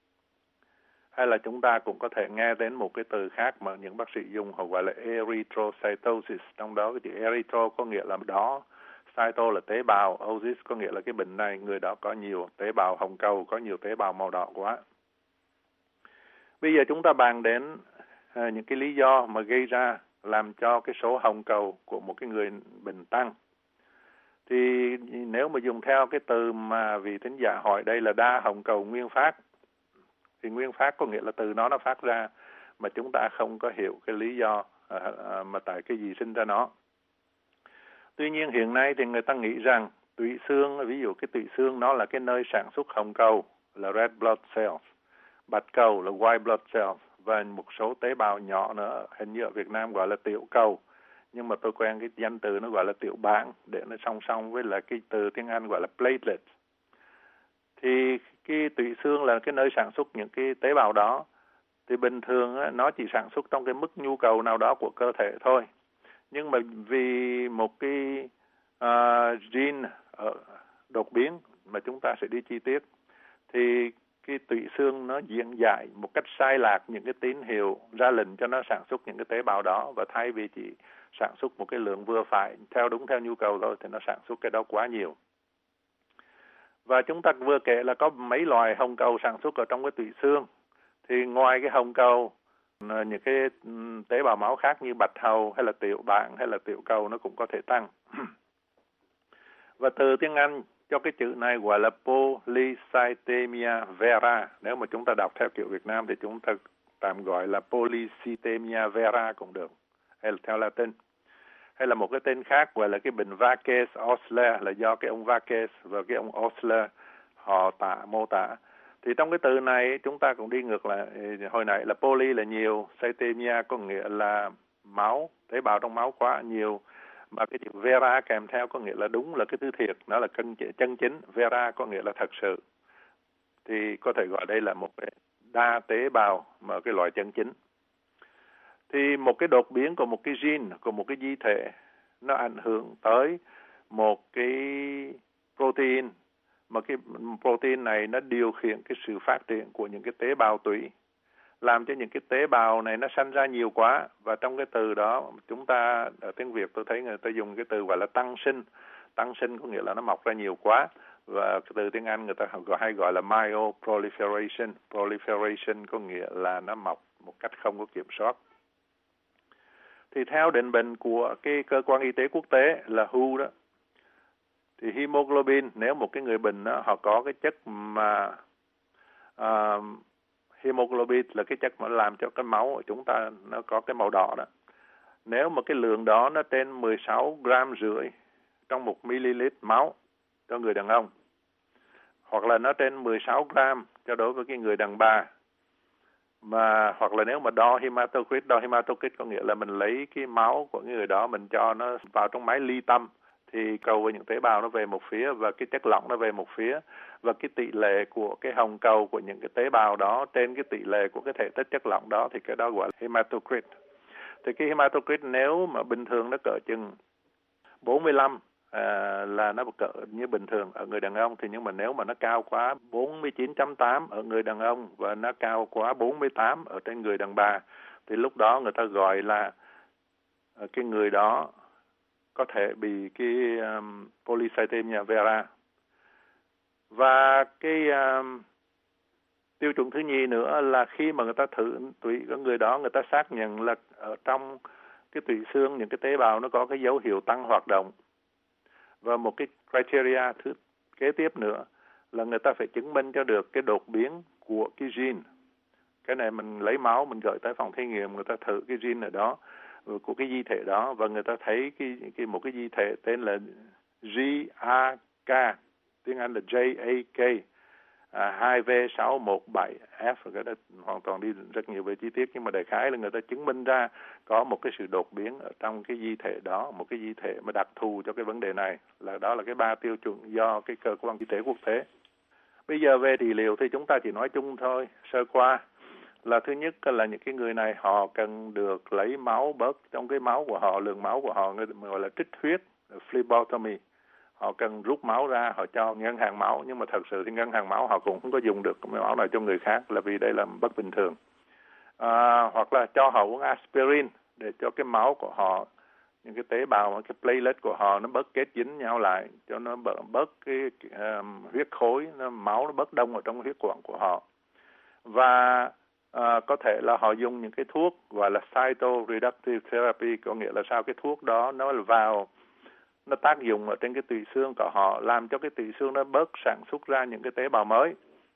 Hay là chúng ta cũng có thể nghe đến một cái từ khác mà những bác sĩ dùng, họ gọi là erythrocytosis. Trong đó cái chữ erythro có nghĩa là đỏ, cyto là tế bào, osis có nghĩa là cái bệnh này, người đó có nhiều tế bào hồng cầu, có nhiều tế bào màu đỏ quá. Bây giờ chúng ta bàn đến những cái lý do mà gây ra làm cho cái số hồng cầu của một cái người bệnh tăng. Thì nếu mà dùng theo cái từ mà vị thính giả hỏi đây là đa hồng cầu nguyên phát, thì nguyên phát có nghĩa là từ nó phát ra, mà chúng ta không có hiểu cái lý do mà tại cái gì sinh ra nó. Tuy nhiên hiện nay thì người ta nghĩ rằng tụy xương, ví dụ cái tụy xương nó là cái nơi sản xuất hồng cầu là red blood cells, bạch cầu là white blood cells, và một số tế bào nhỏ nữa, hình như ở Việt Nam gọi là tiểu cầu. Nhưng mà tôi quen cái danh từ nó gọi là tiểu bảng, để nó song song với là cái từ tiếng Anh gọi là platelet. Thì cái tụy xương là cái nơi sản xuất những cái tế bào đó. Thì bình thường á, nó chỉ sản xuất trong cái mức nhu cầu nào đó của cơ thể thôi. Nhưng mà vì một cái gene đột biến mà chúng ta sẽ đi chi tiết, thì cái tụy xương nó diễn giải một cách sai lạc những cái tín hiệu ra lệnh cho nó sản xuất những cái tế bào đó, và thay vì chỉ sản xuất một cái lượng vừa phải theo nhu cầu thôi thì nó sản xuất cái đó quá nhiều. Và chúng ta vừa kể là có mấy loài hồng cầu sản xuất ở trong cái tụy xương. Thì ngoài cái hồng cầu, những cái tế bào máu khác như bạch hầu hay là tiểu bảng hay là tiểu cầu nó cũng có thể tăng. Và từ tiếng Anh cho cái chữ này gọi là polycythemia vera. Nếu mà chúng ta đọc theo kiểu Việt Nam thì chúng ta tạm gọi là polycythemia vera cũng được, hay là theo Latin. Hay là một cái tên khác gọi là cái bệnh Vaquez-Osler, là do cái ông Vaquez và cái ông Osler họ mô tả. Thì trong cái từ này chúng ta cũng đi ngược lại, hồi nãy là poly là nhiều, cythemia có nghĩa là máu, tế bào trong máu quá nhiều, mà cái chữ vera kèm theo có nghĩa là đúng là cái thứ thiệt, nó là chân chính, vera có nghĩa là thật sự. Thì có thể gọi đây là một cái đa tế bào mà cái loại chân chính. Thì một cái đột biến của một cái gene, của một cái di thể, nó ảnh hưởng tới một cái protein, mà cái protein này nó điều khiển cái sự phát triển của những cái tế bào tủy, làm cho những cái tế bào này nó sanh ra nhiều quá. Và trong cái từ đó, chúng ta ở tiếng Việt tôi thấy người ta dùng cái từ gọi là tăng sinh. Tăng sinh có nghĩa là nó mọc ra nhiều quá. Và cái từ tiếng Anh người ta hay gọi là myoproliferation. Proliferation có nghĩa là nó mọc một cách không có kiểm soát. Thì theo định bệnh của cái cơ quan y tế quốc tế là WHO đó, thì hemoglobin, nếu một cái người bệnh đó, họ có cái chất mà hemoglobin là cái chất mà làm cho cái máu của chúng ta nó có cái màu đỏ đó. Nếu mà cái lượng đó nó trên 16 gram rưỡi trong 1 ml máu cho người đàn ông, hoặc là nó trên 16 gram cho đối với cái người đàn bà, mà hoặc là nếu mà đo hematocrit có nghĩa là mình lấy cái máu của người đó mình cho nó vào trong máy ly tâm, thì cầu với những tế bào nó về một phía và cái chất lỏng nó về một phía, và cái tỷ lệ của cái hồng cầu của những cái tế bào đó trên cái tỷ lệ của cái thể tích chất lỏng đó thì cái đó gọi là hematocrit. Thì cái hematocrit nếu mà bình thường nó cỡ chừng 45 là nó cỡ như bình thường ở người đàn ông, thì nhưng mà nếu mà nó cao quá 49.8 ở người đàn ông và nó cao quá 48 ở trên người đàn bà, thì lúc đó người ta gọi là cái người đó có thể bị cái polycythemia vera. Và cái tiêu chuẩn thứ nhì nữa là khi mà người ta thử tủy của người đó, người ta xác nhận là ở trong cái tủy xương những cái tế bào nó có cái dấu hiệu tăng hoạt động. Và một cái criteria thứ kế tiếp nữa là người ta phải chứng minh cho được cái đột biến của cái gene. Cái này mình lấy máu mình gửi tới phòng thí nghiệm, người ta thử cái gene ở đó của cái di thể đó, và người ta thấy một cái di thể tên là GAK, tiếng Anh là JAK 2V617F. Cái đó hoàn toàn đi rất nhiều về chi tiết, nhưng mà đại khái là người ta chứng minh ra có một cái sự đột biến ở trong cái di thể đó, một cái di thể mà đặc thù cho cái vấn đề này. Đó là cái 3 tiêu chuẩn do cái cơ quan y tế quốc tế. Bây giờ về trị liệu thì chúng ta chỉ nói chung thôi, sơ qua. Là thứ nhất là những cái người này họ cần được lấy máu bớt trong cái máu của họ, lượng máu của họ gọi là trích huyết, phlebotomy. Họ cần rút máu ra, họ cho ngân hàng máu, nhưng mà thật sự thì ngân hàng máu họ cũng không có dùng được cái máu này cho người khác, là vì đây là bất bình thường. Hoặc là cho họ uống aspirin để cho cái máu của họ, những cái tế bào, cái platelet của họ nó bớt kết dính nhau lại, cho nó bớt cái huyết khối, máu nó bớt đông ở trong huyết quản của họ. Và có thể là họ dùng những cái thuốc gọi là cytoreductive therapy, có nghĩa là sao cái thuốc đó nó vào, nó tác dụng ở trên cái tủy xương của họ, làm cho cái tủy xương nó bớt sản xuất ra những cái tế bào mới.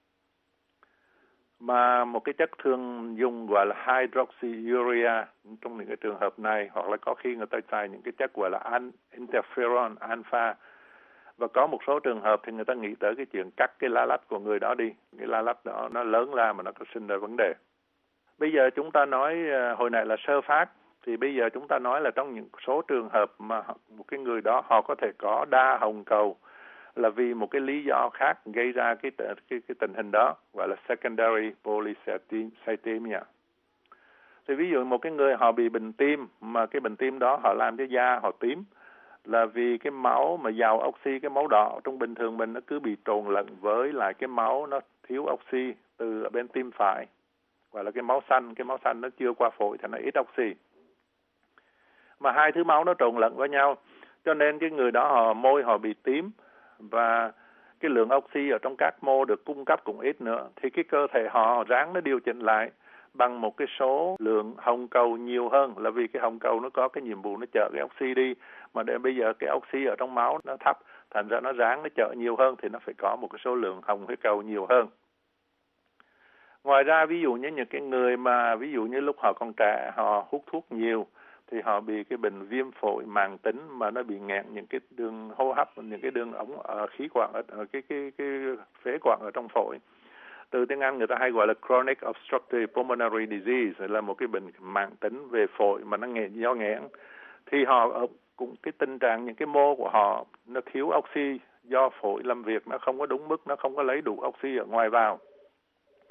Mà một cái chất thường dùng gọi là hydroxyurea trong những cái trường hợp này, hoặc là có khi người ta xài những cái chất gọi là interferon alpha. Và có một số trường hợp thì người ta nghĩ tới cái chuyện cắt cái lá lách của người đó đi. Cái lá lách đó nó lớn ra mà nó có sinh ra vấn đề. Bây giờ chúng ta nói hồi nãy là sơ phát, thì bây giờ chúng ta nói là trong những số trường hợp mà một cái người đó họ có thể có đa hồng cầu là vì một cái lý do khác gây ra cái tình hình đó, gọi là secondary polycythemia. Thì ví dụ một cái người họ bị bệnh tim, mà cái bệnh tim đó họ làm cho da họ tím, là vì cái máu mà giàu oxy, cái máu đỏ trong bình thường mình nó cứ bị trộn lẫn với lại cái máu nó thiếu oxy từ ở bên tim phải, gọi là cái máu xanh nó chưa qua phổi thì nó ít oxy. Mà hai thứ máu nó trộn lẫn với nhau, cho nên cái người đó môi họ bị tím, và cái lượng oxy ở trong các mô được cung cấp cũng ít nữa, thì cái cơ thể họ ráng nó điều chỉnh lại bằng một cái số lượng hồng cầu nhiều hơn, là vì cái hồng cầu nó có cái nhiệm vụ nó chở cái oxy đi, mà để bây giờ cái oxy ở trong máu nó thấp, thành ra nó ráng nó chở nhiều hơn thì nó phải có một cái số lượng hồng huyết cầu nhiều hơn. Ngoài ra ví dụ như những cái người mà ví dụ như lúc họ còn trẻ họ hút thuốc nhiều thì họ bị cái bệnh viêm phổi mãn tính mà nó bị nghẹn những cái đường hô hấp, những cái đường ống khí quản ở cái phế quản ở trong phổi. Từ tiếng Anh người ta hay gọi là chronic obstructive pulmonary disease, là một cái bệnh mãn tính về phổi mà nó do nghẹn. Thì họ cũng cái tình trạng những cái mô của họ nó thiếu oxy do phổi làm việc nó không có đúng mức, nó không có lấy đủ oxy ở ngoài vào.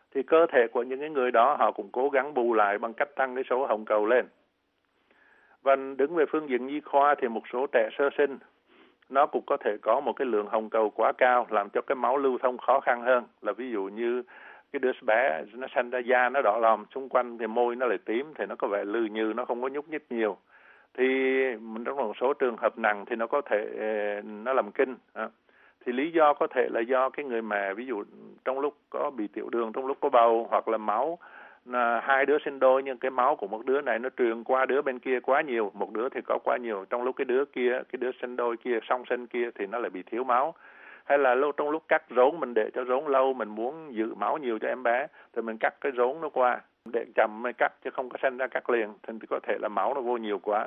thì cơ thể của những cái người đó họ cũng cố gắng bù lại bằng cách tăng cái số hồng cầu lên. Và đứng về phương diện nhi khoa thì một số trẻ sơ sinh nó cũng có thể có một cái lượng hồng cầu quá cao làm cho cái máu lưu thông khó khăn hơn. Là ví dụ như cái đứa bé nó sanh ra da nó đỏ lòm, xung quanh thì môi nó lại tím thì nó có vẻ lừ nhừ, nó không có nhúc nhích nhiều. Thì trong một số trường hợp nặng thì nó có thể nó làm kinh. Thì lý do có thể là do cái người mẹ ví dụ trong lúc có bị tiểu đường, trong lúc có bầu, hoặc là máu hai đứa sinh đôi nhưng cái máu của một đứa này nó truyền qua đứa bên kia quá nhiều, một đứa thì có quá nhiều, trong lúc cái đứa kia, cái đứa sinh đôi kia, song sinh kia thì nó lại bị thiếu máu. Hay là trong lúc cắt rốn mình để cho rốn lâu, mình muốn giữ máu nhiều cho em bé thì mình cắt cái rốn nó qua, để chậm mới cắt chứ không có sinh ra cắt liền, thì có thể là máu nó vô nhiều quá.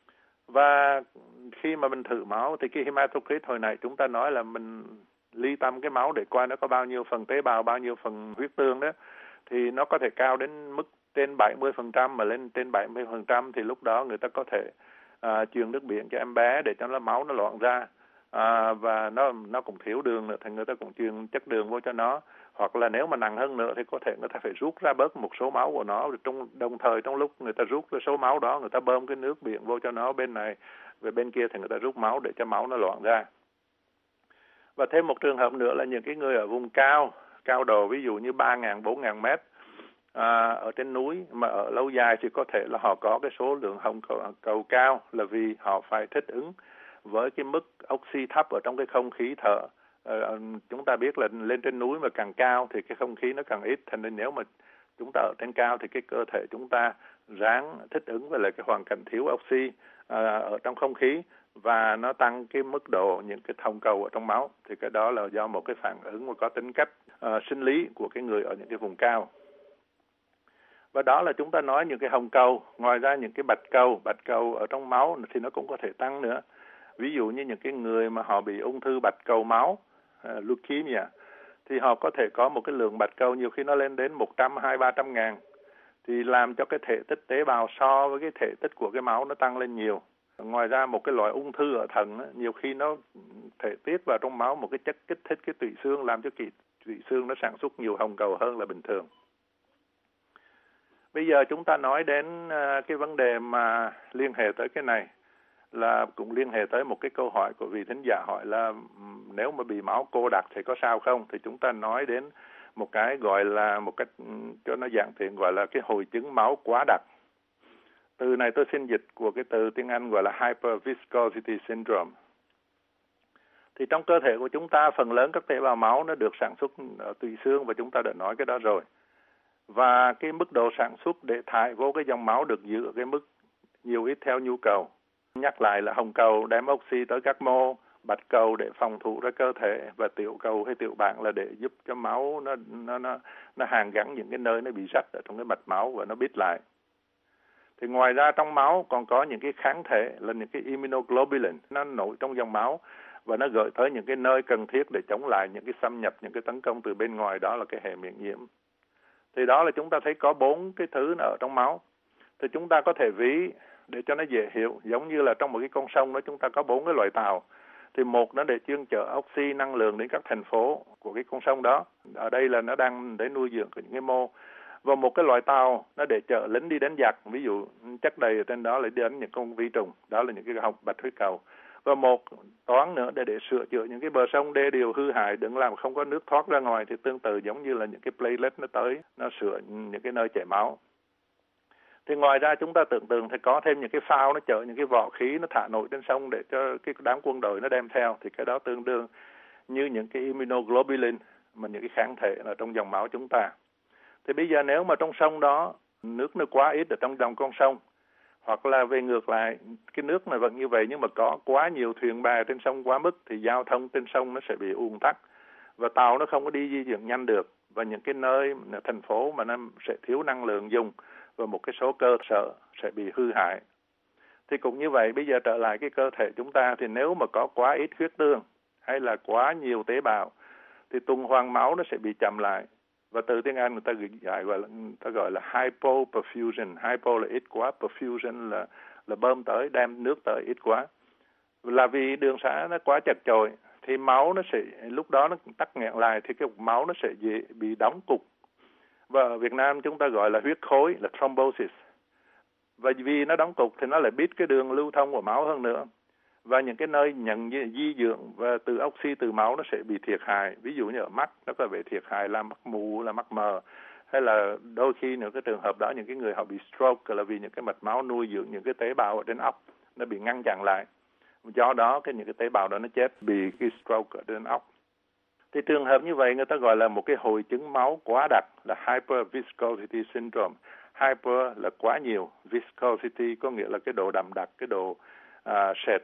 Và khi mà mình thử máu thì cái hematocrit hồi nãy chúng ta nói là mình ly tâm cái máu để coi nó có bao nhiêu phần tế bào, bao nhiêu phần huyết tương đó, thì nó có thể cao đến mức trên 70%, mà lên trên 70% thì lúc đó người ta có thể truyền nước biển cho em bé để cho nó máu nó loạn ra, và nó cũng thiếu đường nữa thì người ta cũng truyền chất đường vô cho nó. Hoặc là nếu mà nặng hơn nữa thì có thể người ta phải rút ra bớt một số máu của nó, đồng thời trong lúc người ta rút ra số máu đó, người ta bơm cái nước biển vô cho nó bên này, về bên kia thì người ta rút máu để cho máu nó loạn ra. Và thêm một trường hợp nữa là những cái người ở vùng cao độ, ví dụ như 3.000, 4.000 mét ở trên núi mà ở lâu dài thì có thể là họ có cái số lượng hồng cầu cao, là vì họ phải thích ứng với cái mức oxy thấp ở trong cái không khí thở. Chúng ta biết là lên trên núi mà càng cao thì cái không khí nó càng ít, thành nên nếu mà chúng ta ở trên cao thì cái cơ thể chúng ta ráng thích ứng với lại cái hoàn cảnh thiếu oxy ở trong không khí, và nó tăng cái mức độ những cái hồng cầu ở trong máu. Thì cái đó là do một cái phản ứng mà có tính cách sinh lý của cái người ở những cái vùng cao. Và đó là chúng ta nói những cái hồng cầu. Ngoài ra những cái bạch cầu ở trong máu thì nó cũng có thể tăng nữa. Ví dụ như những cái người mà họ bị ung thư bạch cầu máu, leukemia, thì họ có thể có một cái lượng bạch cầu nhiều khi nó lên đến 100-300 ngàn, thì làm cho cái thể tích tế bào so với cái thể tích của cái máu nó tăng lên nhiều. Ngoài ra một cái loại ung thư ở thận nhiều khi nó thể tiết vào trong máu một cái chất kích thích cái tủy xương, làm cho cái tủy xương nó sản xuất nhiều hồng cầu hơn là bình thường. Bây giờ chúng ta nói đến cái vấn đề mà liên hệ tới cái này, là cũng liên hệ tới một cái câu hỏi của vị thính giả hỏi là nếu mà bị máu cô đặc thì có sao không? Thì chúng ta nói đến một cái gọi là, một cách cho nó giản tiện, gọi là cái hội chứng máu quá đặc. Từ này tôi xin dịch của cái từ tiếng Anh gọi là hyperviscosity syndrome. Thì trong cơ thể của chúng ta phần lớn các tế bào máu nó được sản xuất ở tủy xương, và chúng ta đã nói cái đó rồi. Và cái mức độ sản xuất để thải vô cái dòng máu được giữ ở cái mức nhiều ít theo nhu cầu. Nhắc lại là hồng cầu đem oxy tới các mô, bạch cầu để phòng thủ ra cơ thể, và tiểu cầu hay tiểu bảng là để giúp cho máu nó hàn gắn những cái nơi nó bị rách ở trong cái mạch máu và nó bít lại. Thì ngoài ra trong máu còn có những cái kháng thể là những cái immunoglobulin, nó nổi trong dòng máu và nó gửi tới những cái nơi cần thiết để chống lại những cái xâm nhập, những cái tấn công từ bên ngoài, đó là cái hệ miễn nhiễm. Thì đó là chúng ta thấy có 4 cái thứ ở trong máu. Thì chúng ta có thể ví để cho nó dễ hiểu, giống như là trong một cái con sông đó chúng ta có 4 cái loại tàu. Thì một nó để chuyên chở oxy, năng lượng đến các thành phố của cái con sông đó. Ở đây là nó đang để nuôi dưỡng những cái mô. Và một cái loại tàu nó để chở lính đi đánh giặc, ví dụ chất đầy ở trên đó là đi đánh những con vi trùng, đó là những cái hồng bạch huyết cầu. Và một toán nữa để sửa chữa những cái bờ sông đê điều hư hại, đừng làm không có nước thoát ra ngoài, thì tương tự giống như là những cái platelet nó tới, nó sửa những cái nơi chảy máu. Thì ngoài ra chúng ta tưởng tượng thì có thêm những cái phao nó chở những cái vỏ khí nó thả nổi trên sông để cho cái đám quân đội nó đem theo, thì cái đó tương đương như những cái immunoglobulin, mà những cái kháng thể ở trong dòng máu chúng ta. Thì bây giờ nếu mà trong sông đó nước nó quá ít ở trong dòng con sông, hoặc là về ngược lại cái nước này vẫn như vậy nhưng mà có quá nhiều thuyền bè trên sông quá mức, thì giao thông trên sông nó sẽ bị ùn tắc và tàu nó không có đi di chuyển nhanh được, và những cái nơi thành phố mà nó sẽ thiếu năng lượng dùng, và một cái số cơ sở sẽ bị hư hại. Thì cũng như vậy, bây giờ trở lại cái cơ thể chúng ta, thì nếu mà có quá ít huyết tương hay là quá nhiều tế bào thì tuần hoàn máu nó sẽ bị chậm lại. Và từ tiếng Anh người ta gọi là hypoperfusion. Hypo là ít quá, perfusion là bơm tới, đem nước tới ít quá. Là vì đường xá nó quá chật chội thì máu nó sẽ lúc đó nó tắc nghẽn lại, thì cái máu nó sẽ bị đóng cục Và ở Việt Nam chúng ta gọi là huyết khối, là thrombosis. Và vì nó đóng cục thì nó lại bít cái đường lưu thông của máu hơn nữa. Và những cái nơi nhận di dưỡng và từ oxy từ máu nó sẽ bị thiệt hại. Ví dụ như ở mắt nó có bị thiệt hại, làm mắt mù, là mắt mờ. Hay là đôi khi những cái trường hợp đó những cái người họ bị stroke là vì những cái mạch máu nuôi dưỡng những cái tế bào ở trên óc nó bị ngăn chặn lại. Do đó những cái tế bào đó nó chết vì cái stroke ở trên óc. Thì trường hợp như vậy người ta gọi là một cái hội chứng máu quá đặc, là hyperviscosity syndrome. Hyper là quá nhiều, viscosity có nghĩa là cái độ đậm đặc, cái độ sệt.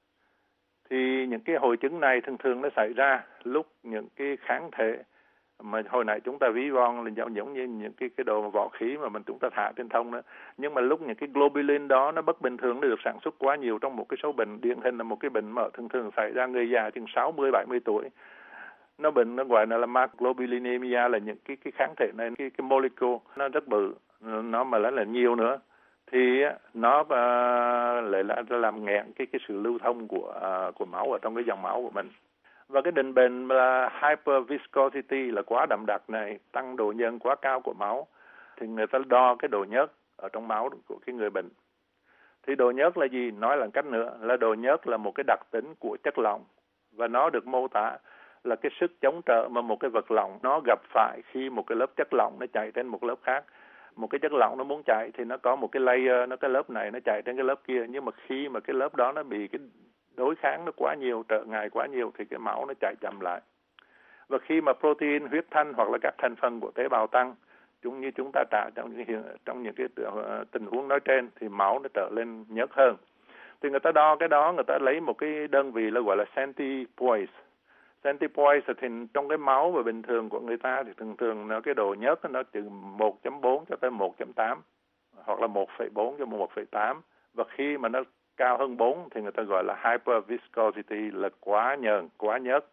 Thì những cái hội chứng này thường thường nó xảy ra lúc những cái kháng thể mà hồi nãy chúng ta ví von là giống như những cái đồ vỏ khí mà chúng ta thả trên thông đó. Nhưng mà lúc những cái globulin đó nó bất bình thường, nó được sản xuất quá nhiều trong một cái số bệnh, điển hình là một cái bệnh mà thường thường xảy ra người già chừng 60-70 tuổi. Nó bệnh nó gọi là macroglobulinemia, là những cái kháng thể này, cái molecule nó rất bự, nó mà là nhiều nữa thì nó lại làm nghẹn cái sự lưu thông của máu ở trong cái dòng máu của mình. Và cái định bệnh là hyperviscosity là quá đậm đặc này, tăng độ nhờn quá cao của máu, thì người ta đo cái độ nhớt ở trong máu của cái người bệnh. Thì độ nhớt là gì? Nói là cách nữa là độ nhớt là một cái đặc tính của chất lỏng, và nó được mô tả là cái sức chống trợ mà một cái vật lỏng nó gặp phải khi một cái lớp chất lỏng nó chạy trên một lớp khác. Một cái chất lỏng nó muốn chạy thì nó có một cái layer, nó cái lớp này nó chạy trên cái lớp kia, nhưng mà khi mà cái lớp đó nó bị cái đối kháng nó quá nhiều, trở ngại quá nhiều thì cái máu nó chạy chậm lại. Và khi mà protein, huyết thanh hoặc là các thành phần của tế bào tăng, như chúng ta trả trong những cái tình huống nói trên, thì máu nó trở lên nhớt hơn. Thì người ta đo cái đó, người ta lấy một cái đơn vị là gọi là centipoise. Centipoise thì trong cái máu và bình thường của người ta thì thường nó cái độ nhớt nó từ 1.4 cho tới 1.8 hoặc là 1.4 cho 1.8, và khi mà nó cao hơn 4 thì người ta gọi là hyperviscosity, là quá nhờn, quá nhớt.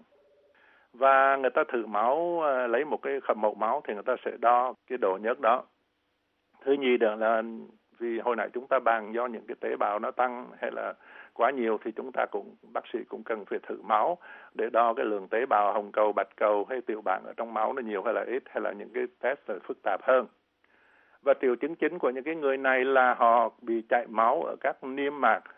Và người ta thử máu, lấy một cái mẫu máu thì người ta sẽ đo cái độ nhớt đó. Thứ nhì là vì hồi nãy chúng ta bàn do những cái tế bào nó tăng hay là quá nhiều thì bác sĩ cũng cần phải thử máu để đo cái lượng tế bào hồng cầu, bạch cầu hay tiểu bảng ở trong máu nó nhiều hay là ít, hay là những cái test phức tạp hơn. Và triệu chứng chính của những cái người này là họ bị chảy máu ở các niêm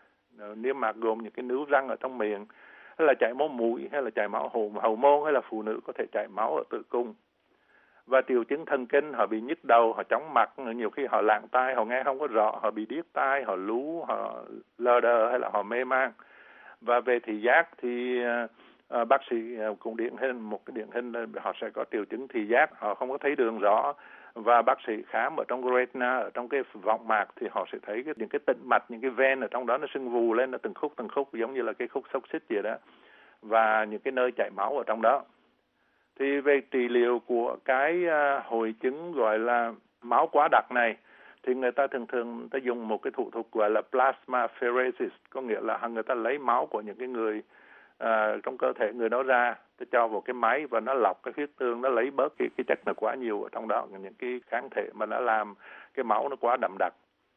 mạc gồm những cái nướu răng ở trong miệng, hay là chảy máu mũi, hay là chảy máu hậu môn, hay là phụ nữ có thể chảy máu ở tử cung. Và triệu chứng thần kinh, họ bị nhức đầu, họ chóng mặt, nhiều khi họ lạng tai, họ nghe không có rõ, họ bị điếc tai, họ lú, họ lờ đờ hay là họ mê man. Và về thị giác thì bác sĩ cũng một cái điển hình là họ sẽ có triệu chứng thị giác, họ không có thấy đường rõ, và bác sĩ khám ở trong retina, ở trong cái võng mạc thì họ sẽ thấy những cái tĩnh mạch, những cái ven ở trong đó nó sưng vù lên, nó từng khúc giống như là cái khúc xốc xích vậy đó, và những cái nơi chảy máu ở trong đó. Thì về trị liệu của cái hội chứng gọi là máu quá đặc này thì người ta thường dùng một cái thủ thuật gọi là plasmapheresis, có nghĩa là người ta lấy máu của những cái người trong cơ thể người đó ra, ta cho vào cái máy và nó lọc cái huyết tương, nó lấy bớt cái chất nó quá nhiều ở trong đó, những cái kháng thể mà nó làm cái máu nó quá đậm đặc.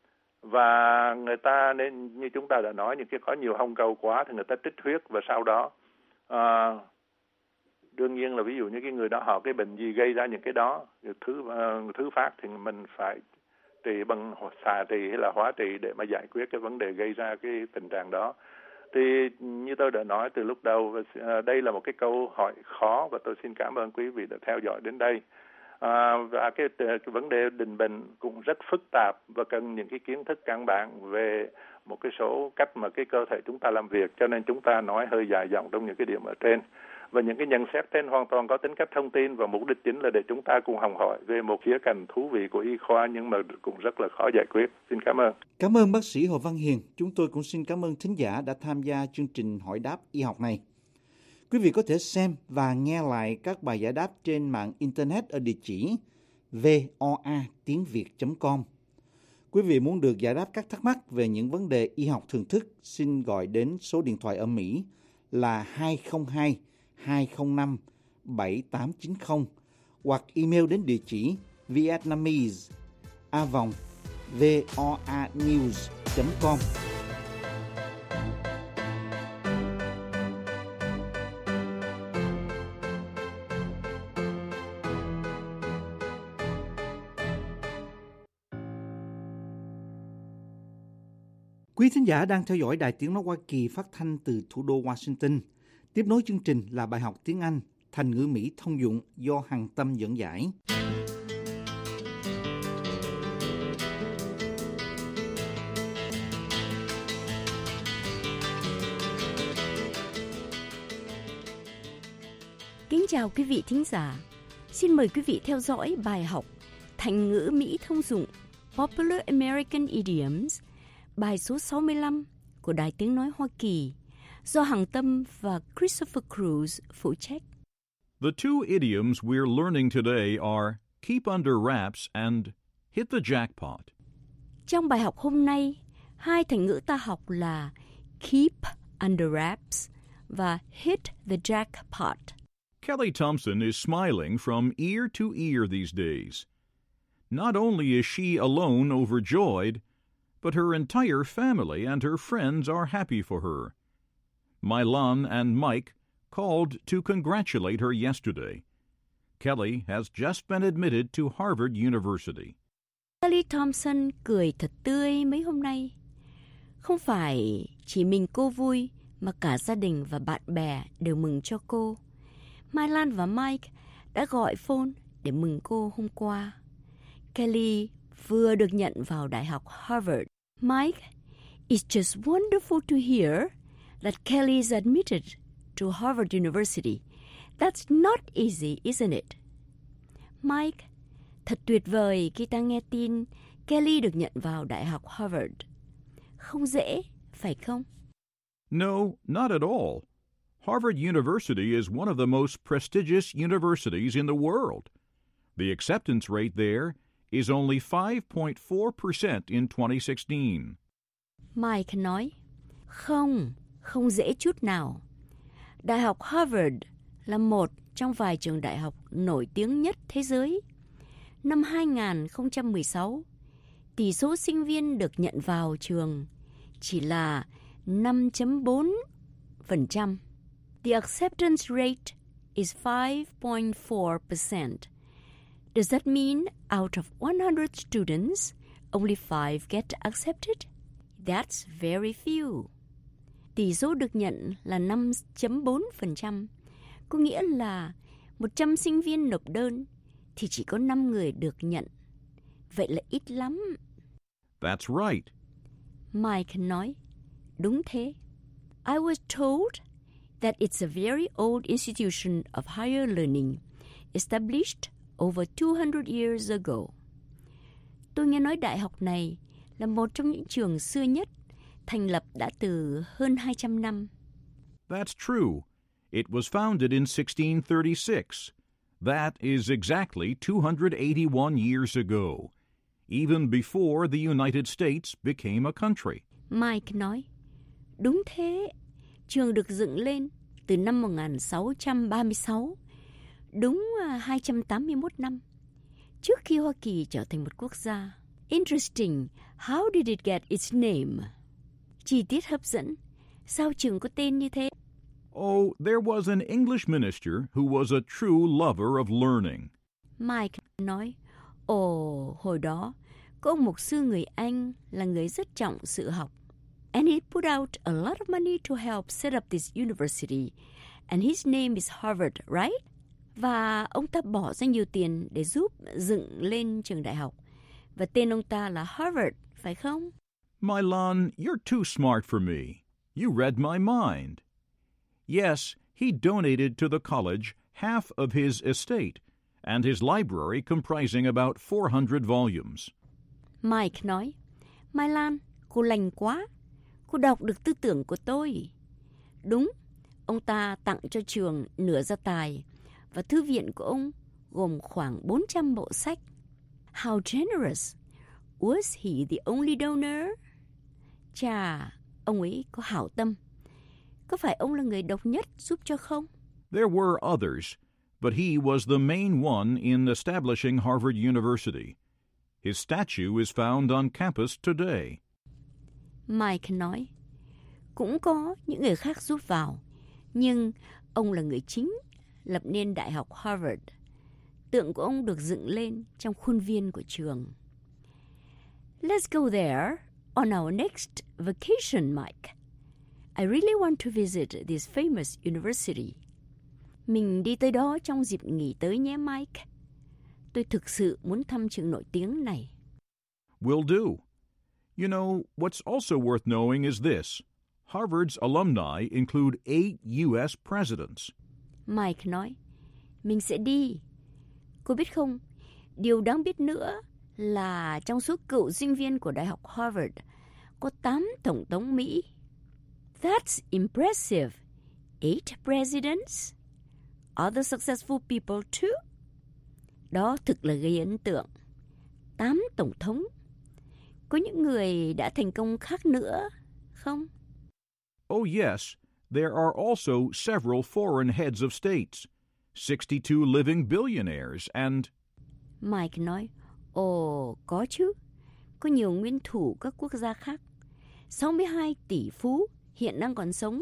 Và người ta nên, như chúng ta đã nói, những cái có nhiều hồng cầu quá thì người ta trích huyết, và sau đó đương nhiên là ví dụ như cái người đó họ cái bệnh gì gây ra những cái đó, thứ phát thì mình phải trị bằng xạ trị hay là hóa trị để mà giải quyết cái vấn đề gây ra cái tình trạng đó. Thì như tôi đã nói từ lúc đầu, đây là một cái câu hỏi khó và tôi xin cảm ơn quý vị đã theo dõi đến đây. Và cái vấn đề định bệnh cũng rất phức tạp và cần những cái kiến thức căn bản về một cái số cách mà cái cơ thể chúng ta làm việc, cho nên chúng ta nói hơi dài dòng trong những cái điểm ở trên. Và những cái nhận xét trên hoàn toàn có tính cách thông tin, và mục đích chính là để chúng ta cùng học hỏi về một khía cạnh thú vị của y khoa nhưng mà cũng rất là khó giải quyết. Xin cảm ơn. Cảm ơn bác sĩ Hồ Văn Hiền. Chúng tôi cũng xin cảm ơn thính giả đã tham gia chương trình hỏi đáp y học này. Quý vị có thể xem và nghe lại các bài giải đáp trên mạng Internet ở địa chỉ voatiếngviet.com. Quý vị muốn được giải đáp các thắc mắc về những vấn đề y học thường thức, xin gọi đến số điện thoại ở Mỹ là 202-205-7890 hoặc email đến địa chỉ vietnamese@voanews.com. Quý thính giả đang theo dõi Đài Tiếng Nói Hoa Kỳ phát thanh từ thủ đô Washington. Tiếp nối chương trình là bài học tiếng Anh, thành ngữ Mỹ thông dụng do Hằng Tâm dẫn giải. Kính chào quý vị thính giả. Xin mời quý vị theo dõi bài học thành ngữ Mỹ thông dụng Popular American Idioms, bài số 65 của Đài Tiếng Nói Hoa Kỳ do Hằng Tâm và Christopher Cruz phụ trách. The two idioms we're learning today are keep under wraps and hit the jackpot. Trong bài học hôm nay, hai thành ngữ ta học là keep under wraps và hit the jackpot. Kelly Thompson is smiling from ear to ear these days. Not only is she alone overjoyed, but her entire family and her friends are happy for her. Milan and Mike called to congratulate her yesterday. Kelly has just been admitted to Harvard University. Kelly Thompson cười thật tươi mấy hôm nay. Không phải chỉ mình cô vui, mà cả gia đình và bạn bè đều mừng cho cô. Mai Lan và Mike đã gọi phone để mừng cô hôm qua. Kelly vừa được nhận vào Đại học Harvard. Mike, it's just wonderful to hear that Kelly is admitted to Harvard University. That's not easy, isn't it? Mike, thật tuyệt vời khi ta nghe tin Kelly được nhận vào Đại học Harvard. Không dễ, phải không? No, not at all. Harvard University is one of the most prestigious universities in the world. The acceptance rate there is only 5.4% in 2016. Mike nói, không dễ chút nào. Đại học Harvard là một trong vài trường đại học nổi tiếng nhất thế giới. Năm 2016, tỷ số sinh viên được nhận vào trường chỉ là 5.4%. The acceptance rate is 5.4%. Does that mean out of 100 students, only 5 get accepted? That's very few. Tỷ số được nhận là 5.4%, có nghĩa là 100 sinh viên nộp đơn thì chỉ có 5 người được nhận. Vậy là ít lắm. That's right. Mike nói, đúng thế. I was told that it's a very old institution of higher learning, established over 200 years ago. Tôi nghe nói đại học này là một trong những trường xưa nhất, thành lập đã từ hơn 200 năm. That's true. It was founded in 1636. That is exactly 281 years ago, even before the United States became a country. Mike nói, đúng thế. Trường được dựng lên từ năm 1636, đúng 281 năm, trước khi Hoa Kỳ trở thành một quốc gia. Interesting, how did it get its name? Chi tiết hấp dẫn, sao trường có tên như thế? Oh, there was an English minister who was a true lover of learning. Mike nói, hồi đó, có ông mục sư người Anh là người rất trọng sự học. And he put out a lot of money to help set up this university. And his name is Harvard, right? Và ông ta bỏ ra nhiều tiền để giúp dựng lên trường đại học. Và tên ông ta là Harvard, phải không? Milan, you're too smart for me. You read my mind. Yes, he donated to the college half of his estate and his library comprising about 400 volumes. Mike nói, Mai Lan, cô lành quá. Cô đọc được tư tưởng của tôi. Đúng, ông ta tặng cho trường nửa gia tài và thư viện của ông gồm khoảng 400 bộ sách. How generous. Was he the only donor? Chà, ông ấy có hảo tâm. Có phải ông là người độc nhất giúp cho không? There were others, but he was the main one in establishing Harvard University. His statue is found on campus today. Mike nói, cũng có những người khác giúp vào, nhưng ông là người chính lập nên Đại học Harvard. Tượng của ông được dựng lên trong khuôn viên của trường. Let's go there on our next vacation, Mike. I really want to visit this famous university. Mình đi tới đó trong dịp nghỉ tới nhé, Mike. Tôi thực sự muốn thăm trường nổi tiếng này. Will do. You know, what's also worth knowing is this. Harvard's alumni include 8 U.S. presidents. Mike nói, mình sẽ đi. Cô biết không, điều đáng biết nữa là trong số cựu sinh viên của Đại học Harvard có 8 tổng thống Mỹ. That's impressive. 8 presidents. Other successful people too. Đó thực là gây ấn tượng. 8 tổng thống. Có những người đã thành công khác nữa, không? Oh, yes. There are also several foreign heads of states, 62 living billionaires, and... Mike nói, ồ, có chứ. Có nhiều nguyên thủ các quốc gia khác. 62 tỷ phú hiện đang còn sống.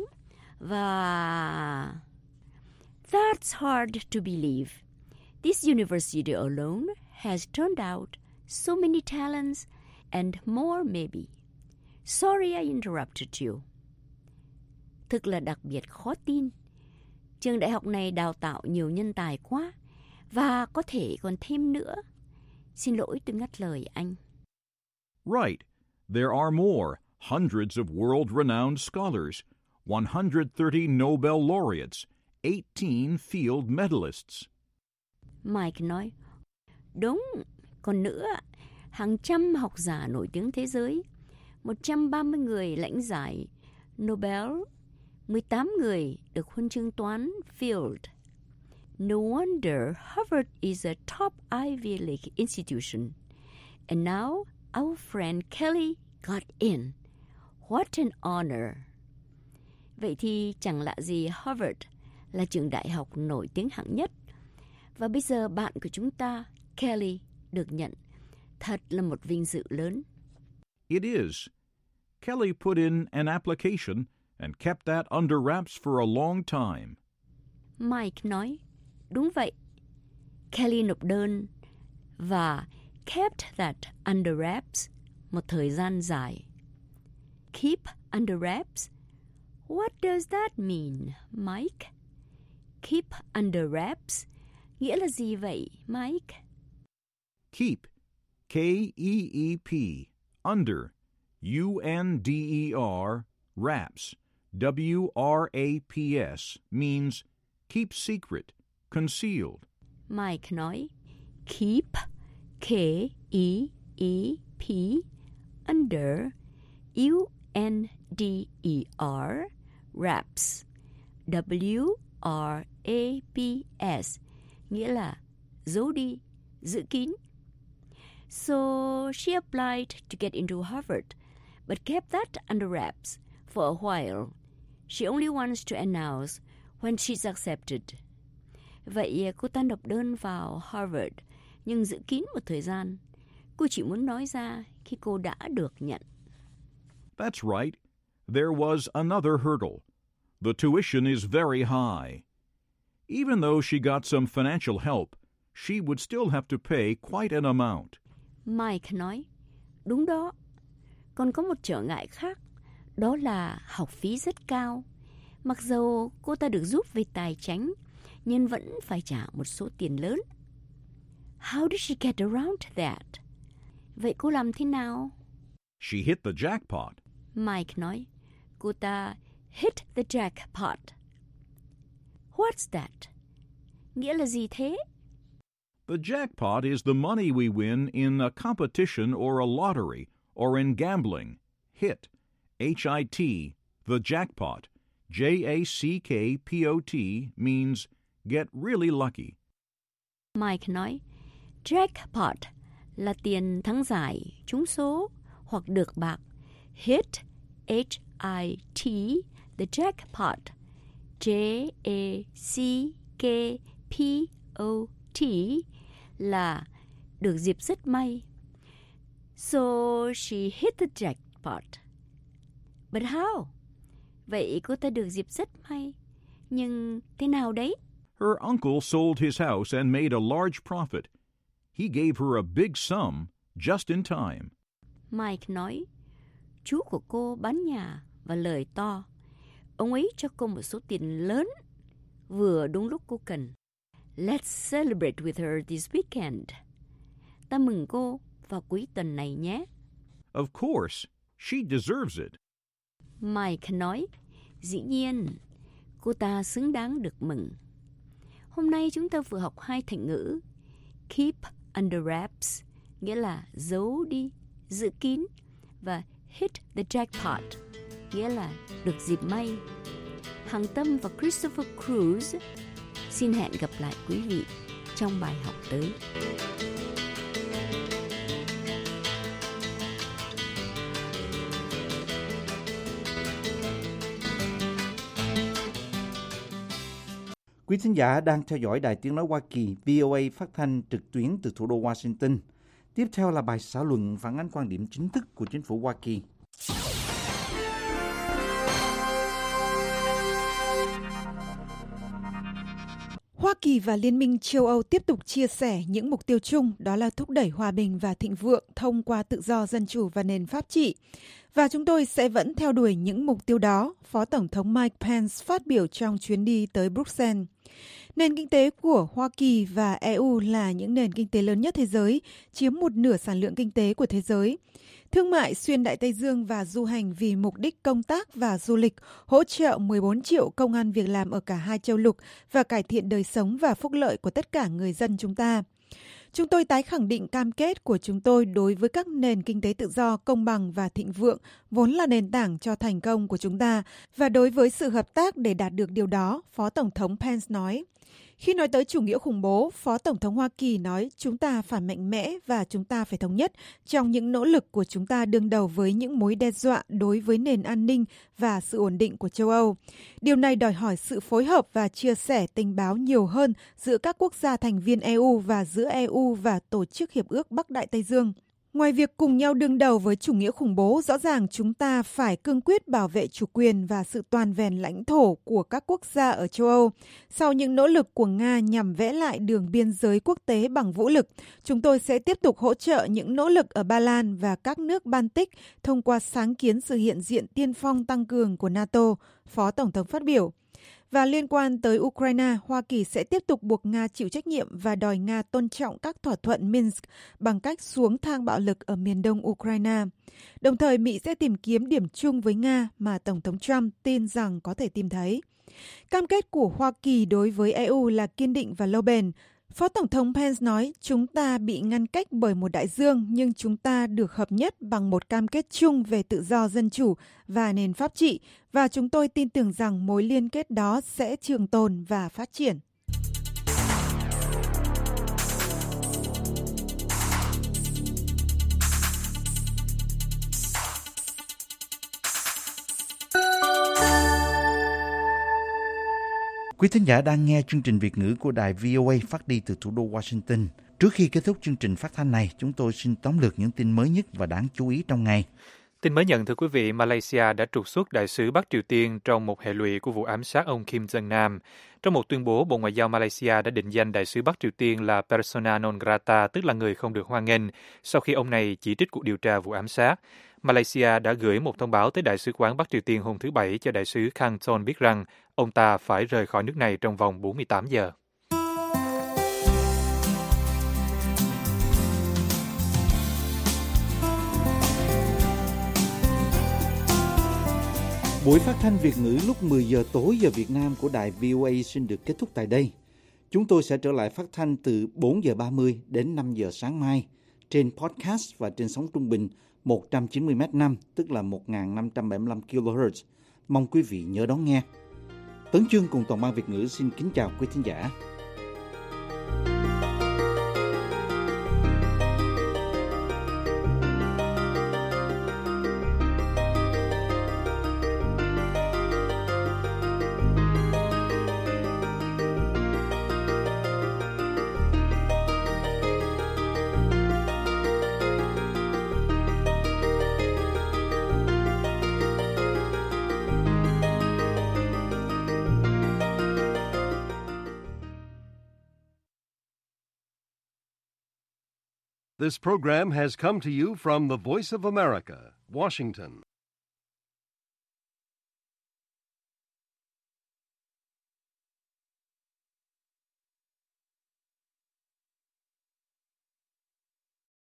Và... That's hard to believe. This university alone has turned out so many talents and more maybe. Sorry I interrupted you. Thực là đặc biệt khó tin. Trường đại học này đào tạo nhiều nhân tài quá, và có thể còn thêm nữa. Xin lỗi tôi ngắt lời anh. Right. There are more. Hundreds of world-renowned scholars, 130 Nobel laureates, 18 field medalists. Mike nói, đúng, còn nữa, hàng trăm học giả nổi tiếng thế giới, 130 người lãnh giải Nobel, 18 người được huân chương toán Field. No wonder Harvard is a top Ivy League institution. And now our friend Kelly got in. What an honor. Vậy thì chẳng lạ gì Harvard là trường đại học nổi tiếng hạng nhất. Và bây giờ bạn của chúng ta, Kelly, được nhận. Thật là một vinh dự lớn. It is. Kelly put in an application and kept that under wraps for a long time. Mike nói, đúng vậy. Kelly nộp đơn và kept that under wraps một thời gian dài. Keep under wraps? What does that mean, Mike? Keep under wraps nghĩa là gì vậy, Mike? Keep, K-E-E-P, under, U-N-D-E-R, wraps, W-R-A-P-S, means keep secret, concealed. Mike nói, keep, K-E-E-P, under, U-N-D-E-R, wraps, W-R-A-P-S, nghĩa là giấu đi, giữ kín. So she applied to get into Harvard, but kept that under wraps for a while. She only wants to announce when she's accepted. Vậy cô ta nộp đơn vào Harvard, nhưng giữ kín một thời gian. Cô chỉ muốn nói ra khi cô đã được nhận. That's right. There was another hurdle. The tuition is very high. Even though she got some financial help, she would still have to pay quite an amount. Mike nói, đúng đó. Còn có một trở ngại khác, đó là học phí rất cao. Mặc dù cô ta được giúp về tài chính, nhưng vẫn phải trả một số tiền lớn. How did she get around that? Vậy cô làm thế nào? She hit the jackpot. Mike nói, cô ta hit the jackpot. What's that? Nghĩa là gì thế? The jackpot is the money we win in a competition or a lottery or in gambling. Hit, H-I-T, the jackpot, J-A-C-K-P-O-T, means get really lucky. Mike nói, jackpot là tiền thắng giải, trúng số hoặc được bạc. Hit, H-I-T, the jackpot, J-A-C-K-P-O-T, là được dịp rất may. So she hit the jackpot. But how? Vậy cô ta được dịp rất may. Nhưng thế nào đấy? Her uncle sold his house and made a large profit. He gave her a big sum just in time. Mike nói, Chú của cô bán nhà và lời to. Ông ấy cho cô một số tiền lớn, vừa đúng lúc cô cần. Let's celebrate with her this weekend. Ta mừng cô vào cuối tuần này nhé. Of course, she deserves it. Mike nói, dĩ nhiên, cô ta xứng đáng được mừng. Hôm nay chúng ta vừa học 2 thành ngữ. Keep under wraps, nghĩa là giấu đi, giữ kín. Và hit the jackpot, nghĩa là được dịp may. Hằng Tâm và Christopher Cruz xin hẹn gặp lại quý vị trong bài học tới. Quý thính giả đang theo dõi Đài Tiếng Nói Hoa Kỳ VOA phát thanh trực tuyến từ thủ đô Washington. Tiếp theo là bài xã luận phản ánh quan điểm chính thức của chính phủ Hoa Kỳ. Hoa Kỳ và Liên minh châu Âu tiếp tục chia sẻ những mục tiêu chung, đó là thúc đẩy hòa bình và thịnh vượng thông qua tự do, dân chủ và nền pháp trị. Và chúng tôi sẽ vẫn theo đuổi những mục tiêu đó, Phó Tổng thống Mike Pence phát biểu trong chuyến đi tới Bruxelles. Nền kinh tế của Hoa Kỳ và EU là những nền kinh tế lớn nhất thế giới, chiếm 1/2 sản lượng kinh tế của thế giới. Thương mại xuyên Đại Tây Dương và du hành vì mục đích công tác và du lịch hỗ trợ 14 triệu công ăn việc làm ở cả 2 châu lục và cải thiện đời sống và phúc lợi của tất cả người dân chúng ta. Chúng tôi tái khẳng định cam kết của chúng tôi đối với các nền kinh tế tự do, công bằng và thịnh vượng, vốn là nền tảng cho thành công của chúng ta, và đối với sự hợp tác để đạt được điều đó, Phó Tổng thống Pence nói. Khi nói tới chủ nghĩa khủng bố, Phó Tổng thống Hoa Kỳ nói chúng ta phải mạnh mẽ và chúng ta phải thống nhất trong những nỗ lực của chúng ta đương đầu với những mối đe dọa đối với nền an ninh và sự ổn định của châu Âu. Điều này đòi hỏi sự phối hợp và chia sẻ tình báo nhiều hơn giữa các quốc gia thành viên EU và giữa EU và Tổ chức Hiệp ước Bắc Đại Tây Dương. Ngoài việc cùng nhau đương đầu với chủ nghĩa khủng bố, rõ ràng chúng ta phải cương quyết bảo vệ chủ quyền và sự toàn vẹn lãnh thổ của các quốc gia ở châu Âu. Sau những nỗ lực của Nga nhằm vẽ lại đường biên giới quốc tế bằng vũ lực, chúng tôi sẽ tiếp tục hỗ trợ những nỗ lực ở Ba Lan và các nước Baltic thông qua sáng kiến sự hiện diện tiên phong tăng cường của NATO, Phó Tổng thống phát biểu. Và liên quan tới Ukraine, Hoa Kỳ sẽ tiếp tục buộc Nga chịu trách nhiệm và đòi Nga tôn trọng các thỏa thuận Minsk bằng cách xuống thang bạo lực ở miền đông Ukraine. Đồng thời, Mỹ sẽ tìm kiếm điểm chung với Nga mà Tổng thống Trump tin rằng có thể tìm thấy. Cam kết của Hoa Kỳ đối với EU là kiên định và lâu bền. Phó Tổng thống Pence nói, chúng ta bị ngăn cách bởi một đại dương, nhưng chúng ta được hợp nhất bằng một cam kết chung về tự do, dân chủ và nền pháp trị, và chúng tôi tin tưởng rằng mối liên kết đó sẽ trường tồn và phát triển. Quý thính giả đang nghe chương trình Việt ngữ của đài VOA phát đi từ thủ đô Washington. Trước khi kết thúc chương trình phát thanh này, chúng tôi xin tóm lược những tin mới nhất và đáng chú ý trong ngày. Tin mới nhận, thưa quý vị, Malaysia đã trục xuất đại sứ Bắc Triều Tiên trong một hệ lụy của vụ ám sát ông Kim Jong-nam. Trong một tuyên bố, Bộ Ngoại giao Malaysia đã định danh đại sứ Bắc Triều Tiên là persona non grata, tức là người không được hoan nghênh, sau khi ông này chỉ trích cuộc điều tra vụ ám sát. Malaysia đã gửi một thông báo tới Đại sứ quán Bắc Triều Tiên hôm thứ Bảy cho đại sứ Kang Ton biết rằng ông ta phải rời khỏi nước này trong vòng 48 giờ. Buổi phát thanh Việt ngữ lúc 10 giờ tối giờ Việt Nam của đài VOA xin được kết thúc tại đây. Chúng tôi sẽ trở lại phát thanh từ 4 giờ 30 đến 5 giờ sáng mai trên podcast và trên sóng trung bình 190 m5, tức là 1.575 kHz. Mong quý vị nhớ đón nghe. Tấn Chương cùng toàn ban Việt ngữ xin kính chào quý thính giả. This program has come to you from the Voice of America, Washington.